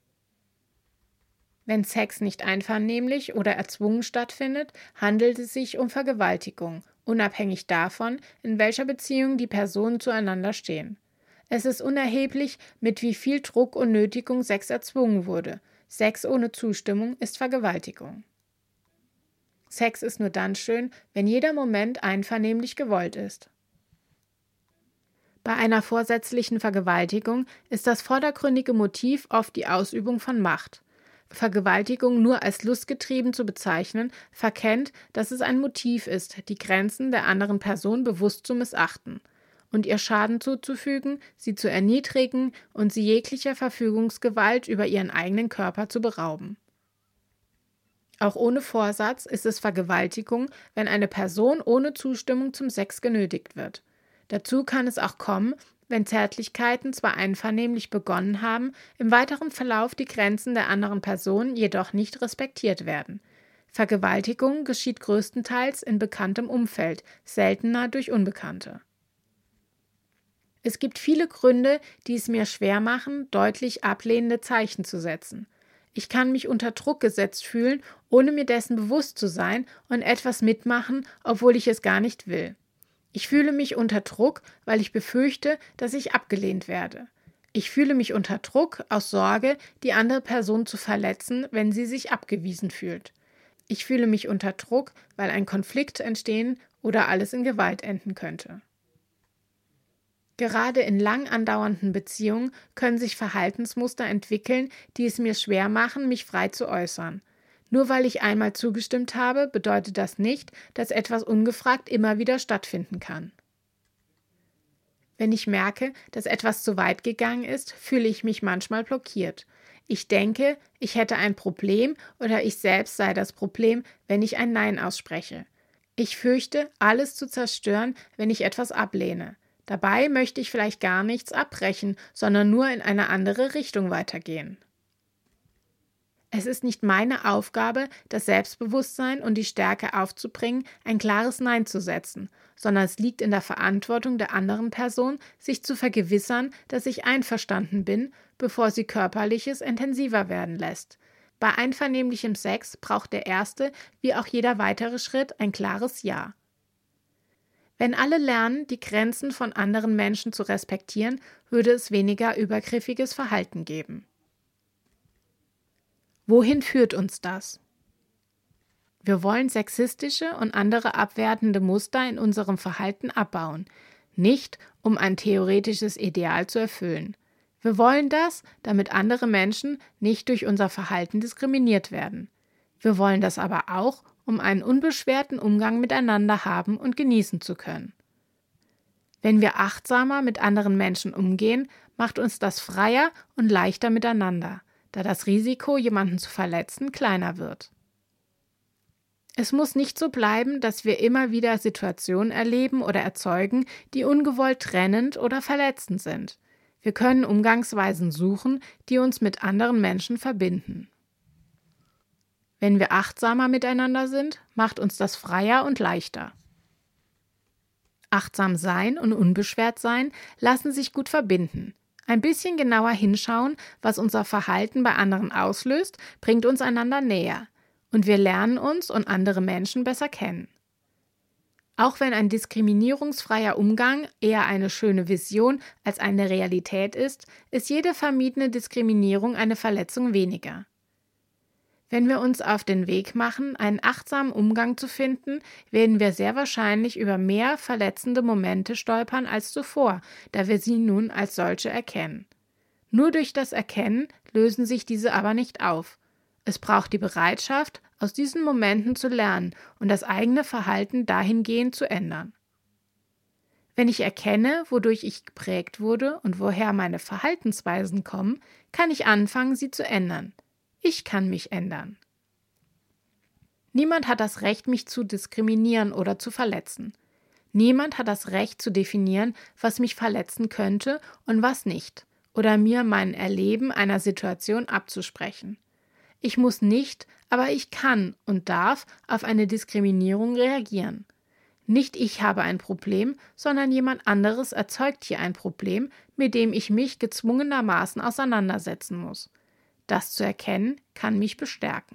Wenn Sex nicht einvernehmlich oder erzwungen stattfindet, handelt es sich um Vergewaltigung, unabhängig davon, in welcher Beziehung die Personen zueinander stehen. Es ist unerheblich, mit wie viel Druck und Nötigung Sex erzwungen wurde. Sex ohne Zustimmung ist Vergewaltigung. Sex ist nur dann schön, wenn jeder Moment einvernehmlich gewollt ist. Bei einer vorsätzlichen Vergewaltigung ist das vordergründige Motiv oft die Ausübung von Macht. Vergewaltigung nur als lustgetrieben zu bezeichnen, verkennt, dass es ein Motiv ist, die Grenzen der anderen Person bewusst zu missachten und ihr Schaden zuzufügen, sie zu erniedrigen und sie jeglicher Verfügungsgewalt über ihren eigenen Körper zu berauben. Auch ohne Vorsatz ist es Vergewaltigung, wenn eine Person ohne Zustimmung zum Sex genötigt wird. Dazu kann es auch kommen, wenn Zärtlichkeiten zwar einvernehmlich begonnen haben, im weiteren Verlauf die Grenzen der anderen Person jedoch nicht respektiert werden. Vergewaltigung geschieht größtenteils in bekanntem Umfeld, seltener durch Unbekannte. Es gibt viele Gründe, die es mir schwer machen, deutlich ablehnende Zeichen zu setzen. Ich kann mich unter Druck gesetzt fühlen, ohne mir dessen bewusst zu sein und etwas mitmachen, obwohl ich es gar nicht will. Ich fühle mich unter Druck, weil ich befürchte, dass ich abgelehnt werde. Ich fühle mich unter Druck aus Sorge, die andere Person zu verletzen, wenn sie sich abgewiesen fühlt. Ich fühle mich unter Druck, weil ein Konflikt entstehen oder alles in Gewalt enden könnte. Gerade in lang andauernden Beziehungen können sich Verhaltensmuster entwickeln, die es mir schwer machen, mich frei zu äußern. Nur weil ich einmal zugestimmt habe, bedeutet das nicht, dass etwas ungefragt immer wieder stattfinden kann. Wenn ich merke, dass etwas zu weit gegangen ist, fühle ich mich manchmal blockiert. Ich denke, ich hätte ein Problem oder ich selbst sei das Problem, wenn ich ein Nein ausspreche. Ich fürchte, alles zu zerstören, wenn ich etwas ablehne. Dabei möchte ich vielleicht gar nichts abbrechen, sondern nur in eine andere Richtung weitergehen. Es ist nicht meine Aufgabe, das Selbstbewusstsein und die Stärke aufzubringen, ein klares Nein zu setzen, sondern es liegt in der Verantwortung der anderen Person, sich zu vergewissern, dass ich einverstanden bin, bevor sie Körperliches intensiver werden lässt. Bei einvernehmlichem Sex braucht der erste, wie auch jeder weitere Schritt, ein klares Ja. Wenn alle lernen, die Grenzen von anderen Menschen zu respektieren, würde es weniger übergriffiges Verhalten geben. Wohin führt uns das? Wir wollen sexistische und andere abwertende Muster in unserem Verhalten abbauen, nicht um ein theoretisches Ideal zu erfüllen. Wir wollen das, damit andere Menschen nicht durch unser Verhalten diskriminiert werden. Wir wollen das aber auch, um einen unbeschwerten Umgang miteinander haben und genießen zu können. Wenn wir achtsamer mit anderen Menschen umgehen, macht uns das freier und leichter miteinander, da das Risiko, jemanden zu verletzen, kleiner wird. Es muss nicht so bleiben, dass wir immer wieder Situationen erleben oder erzeugen, die ungewollt trennend oder verletzend sind. Wir können Umgangsweisen suchen, die uns mit anderen Menschen verbinden. Wenn wir achtsamer miteinander sind, macht uns das freier und leichter. Achtsam sein und unbeschwert sein lassen sich gut verbinden. Ein bisschen genauer hinschauen, was unser Verhalten bei anderen auslöst, bringt uns einander näher. Und wir lernen uns und andere Menschen besser kennen. Auch wenn ein diskriminierungsfreier Umgang eher eine schöne Vision als eine Realität ist, ist jede vermiedene Diskriminierung eine Verletzung weniger. Wenn wir uns auf den Weg machen, einen achtsamen Umgang zu finden, werden wir sehr wahrscheinlich über mehr verletzende Momente stolpern als zuvor, da wir sie nun als solche erkennen. Nur durch das Erkennen lösen sich diese aber nicht auf. Es braucht die Bereitschaft, aus diesen Momenten zu lernen und das eigene Verhalten dahingehend zu ändern. Wenn ich erkenne, wodurch ich geprägt wurde und woher meine Verhaltensweisen kommen, kann ich anfangen, sie zu ändern. Ich kann mich ändern. Niemand hat das Recht, mich zu diskriminieren oder zu verletzen. Niemand hat das Recht zu definieren, was mich verletzen könnte und was nicht, oder mir mein Erleben einer Situation abzusprechen. Ich muss nicht, aber ich kann und darf auf eine Diskriminierung reagieren. Nicht ich habe ein Problem, sondern jemand anderes erzeugt hier ein Problem, mit dem ich mich gezwungenermaßen auseinandersetzen muss. Das zu erkennen, kann mich bestärken.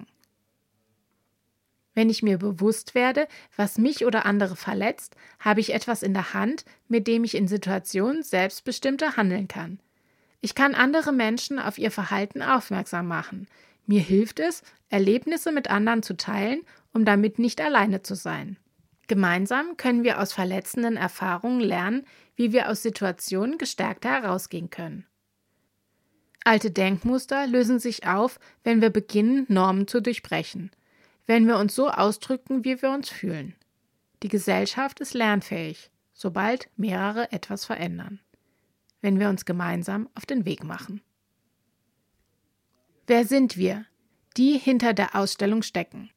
Wenn ich mir bewusst werde, was mich oder andere verletzt, habe ich etwas in der Hand, mit dem ich in Situationen selbstbestimmter handeln kann. Ich kann andere Menschen auf ihr Verhalten aufmerksam machen. Mir hilft es, Erlebnisse mit anderen zu teilen, um damit nicht alleine zu sein. Gemeinsam können wir aus verletzenden Erfahrungen lernen, wie wir aus Situationen gestärkter herausgehen können. Alte Denkmuster lösen sich auf, wenn wir beginnen, Normen zu durchbrechen, wenn wir uns so ausdrücken, wie wir uns fühlen. Die Gesellschaft ist lernfähig, sobald mehrere etwas verändern, wenn wir uns gemeinsam auf den Weg machen. Wer sind wir, die hinter der Ausstellung stecken?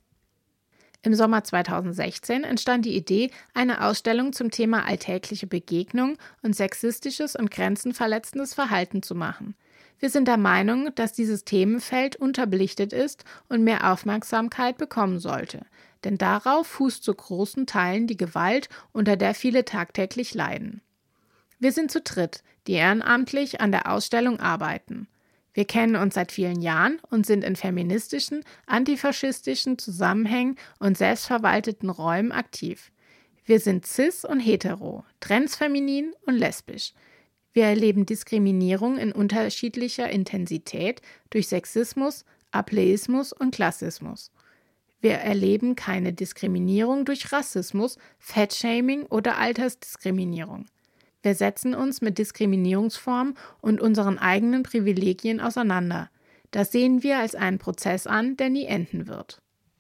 Im Sommer zweitausendsechzehn entstand die Idee, eine Ausstellung zum Thema alltägliche Begegnung und sexistisches und grenzenverletzendes Verhalten zu machen. Wir sind der Meinung, dass dieses Themenfeld unterbelichtet ist und mehr Aufmerksamkeit bekommen sollte, denn darauf fußt zu großen Teilen die Gewalt, unter der viele tagtäglich leiden. Wir sind zu dritt, die ehrenamtlich an der Ausstellung arbeiten. Wir kennen uns seit vielen Jahren und sind in feministischen, antifaschistischen Zusammenhängen und selbstverwalteten Räumen aktiv. Wir sind cis und hetero, transfeminin und lesbisch. Wir erleben Diskriminierung in unterschiedlicher Intensität durch Sexismus, Ableismus und Klassismus. Wir erleben keine Diskriminierung durch Rassismus, Fatshaming oder Altersdiskriminierung. Wir setzen uns mit Diskriminierungsformen und unseren eigenen Privilegien auseinander. Das sehen wir als einen Prozess an, der nie enden wird.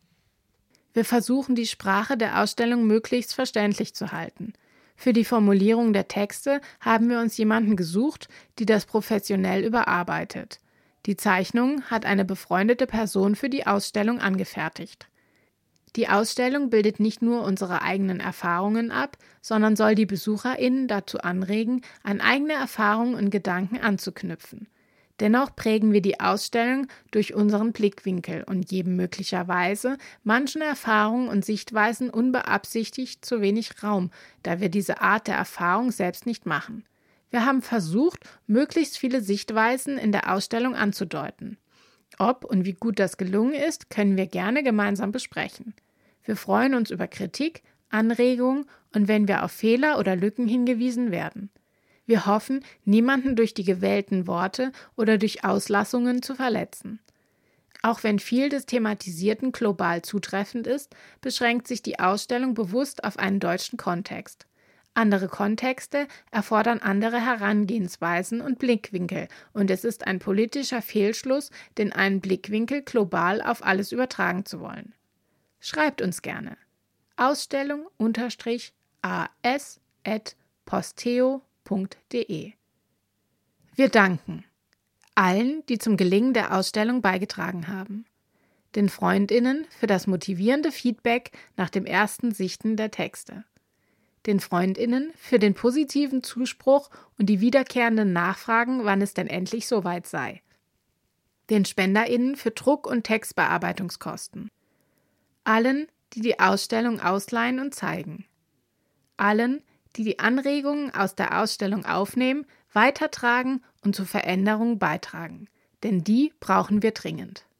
Wir versuchen, die Sprache der Ausstellung möglichst verständlich zu halten. Für die Formulierung der Texte haben wir uns jemanden gesucht, die das professionell überarbeitet. Die Zeichnung hat eine befreundete Person für die Ausstellung angefertigt. Die Ausstellung bildet nicht nur unsere eigenen Erfahrungen ab, sondern soll die BesucherInnen dazu anregen, an eigene Erfahrungen und Gedanken anzuknüpfen. Dennoch prägen wir die Ausstellung durch unseren Blickwinkel und geben möglicherweise manchen Erfahrungen und Sichtweisen unbeabsichtigt zu wenig Raum, da wir diese Art der Erfahrung selbst nicht machen. Wir haben versucht, möglichst viele Sichtweisen in der Ausstellung anzudeuten. Ob und wie gut das gelungen ist, können wir gerne gemeinsam besprechen. Wir freuen uns über Kritik, Anregungen und wenn wir auf Fehler oder Lücken hingewiesen werden. Wir hoffen, niemanden durch die gewählten Worte oder durch Auslassungen zu verletzen. Auch wenn viel des Thematisierten global zutreffend ist, beschränkt sich die Ausstellung bewusst auf einen deutschen Kontext. Andere Kontexte erfordern andere Herangehensweisen und Blickwinkel und es ist ein politischer Fehlschluss, den einen Blickwinkel global auf alles übertragen zu wollen. Schreibt uns gerne. Ausstellung unterstrich as at posteo punkt de. Wir danken allen, die zum Gelingen der Ausstellung beigetragen haben. Den FreundInnen für das motivierende Feedback nach dem ersten Sichten der Texte. Den FreundInnen für den positiven Zuspruch und die wiederkehrenden Nachfragen, wann es denn endlich soweit sei. den SpenderInnen für Druck- und Textbearbeitungskosten, allen, die die Ausstellung ausleihen und zeigen, allen, die die Anregungen aus der Ausstellung aufnehmen, weitertragen und zur Veränderung beitragen. Denn die brauchen wir dringend.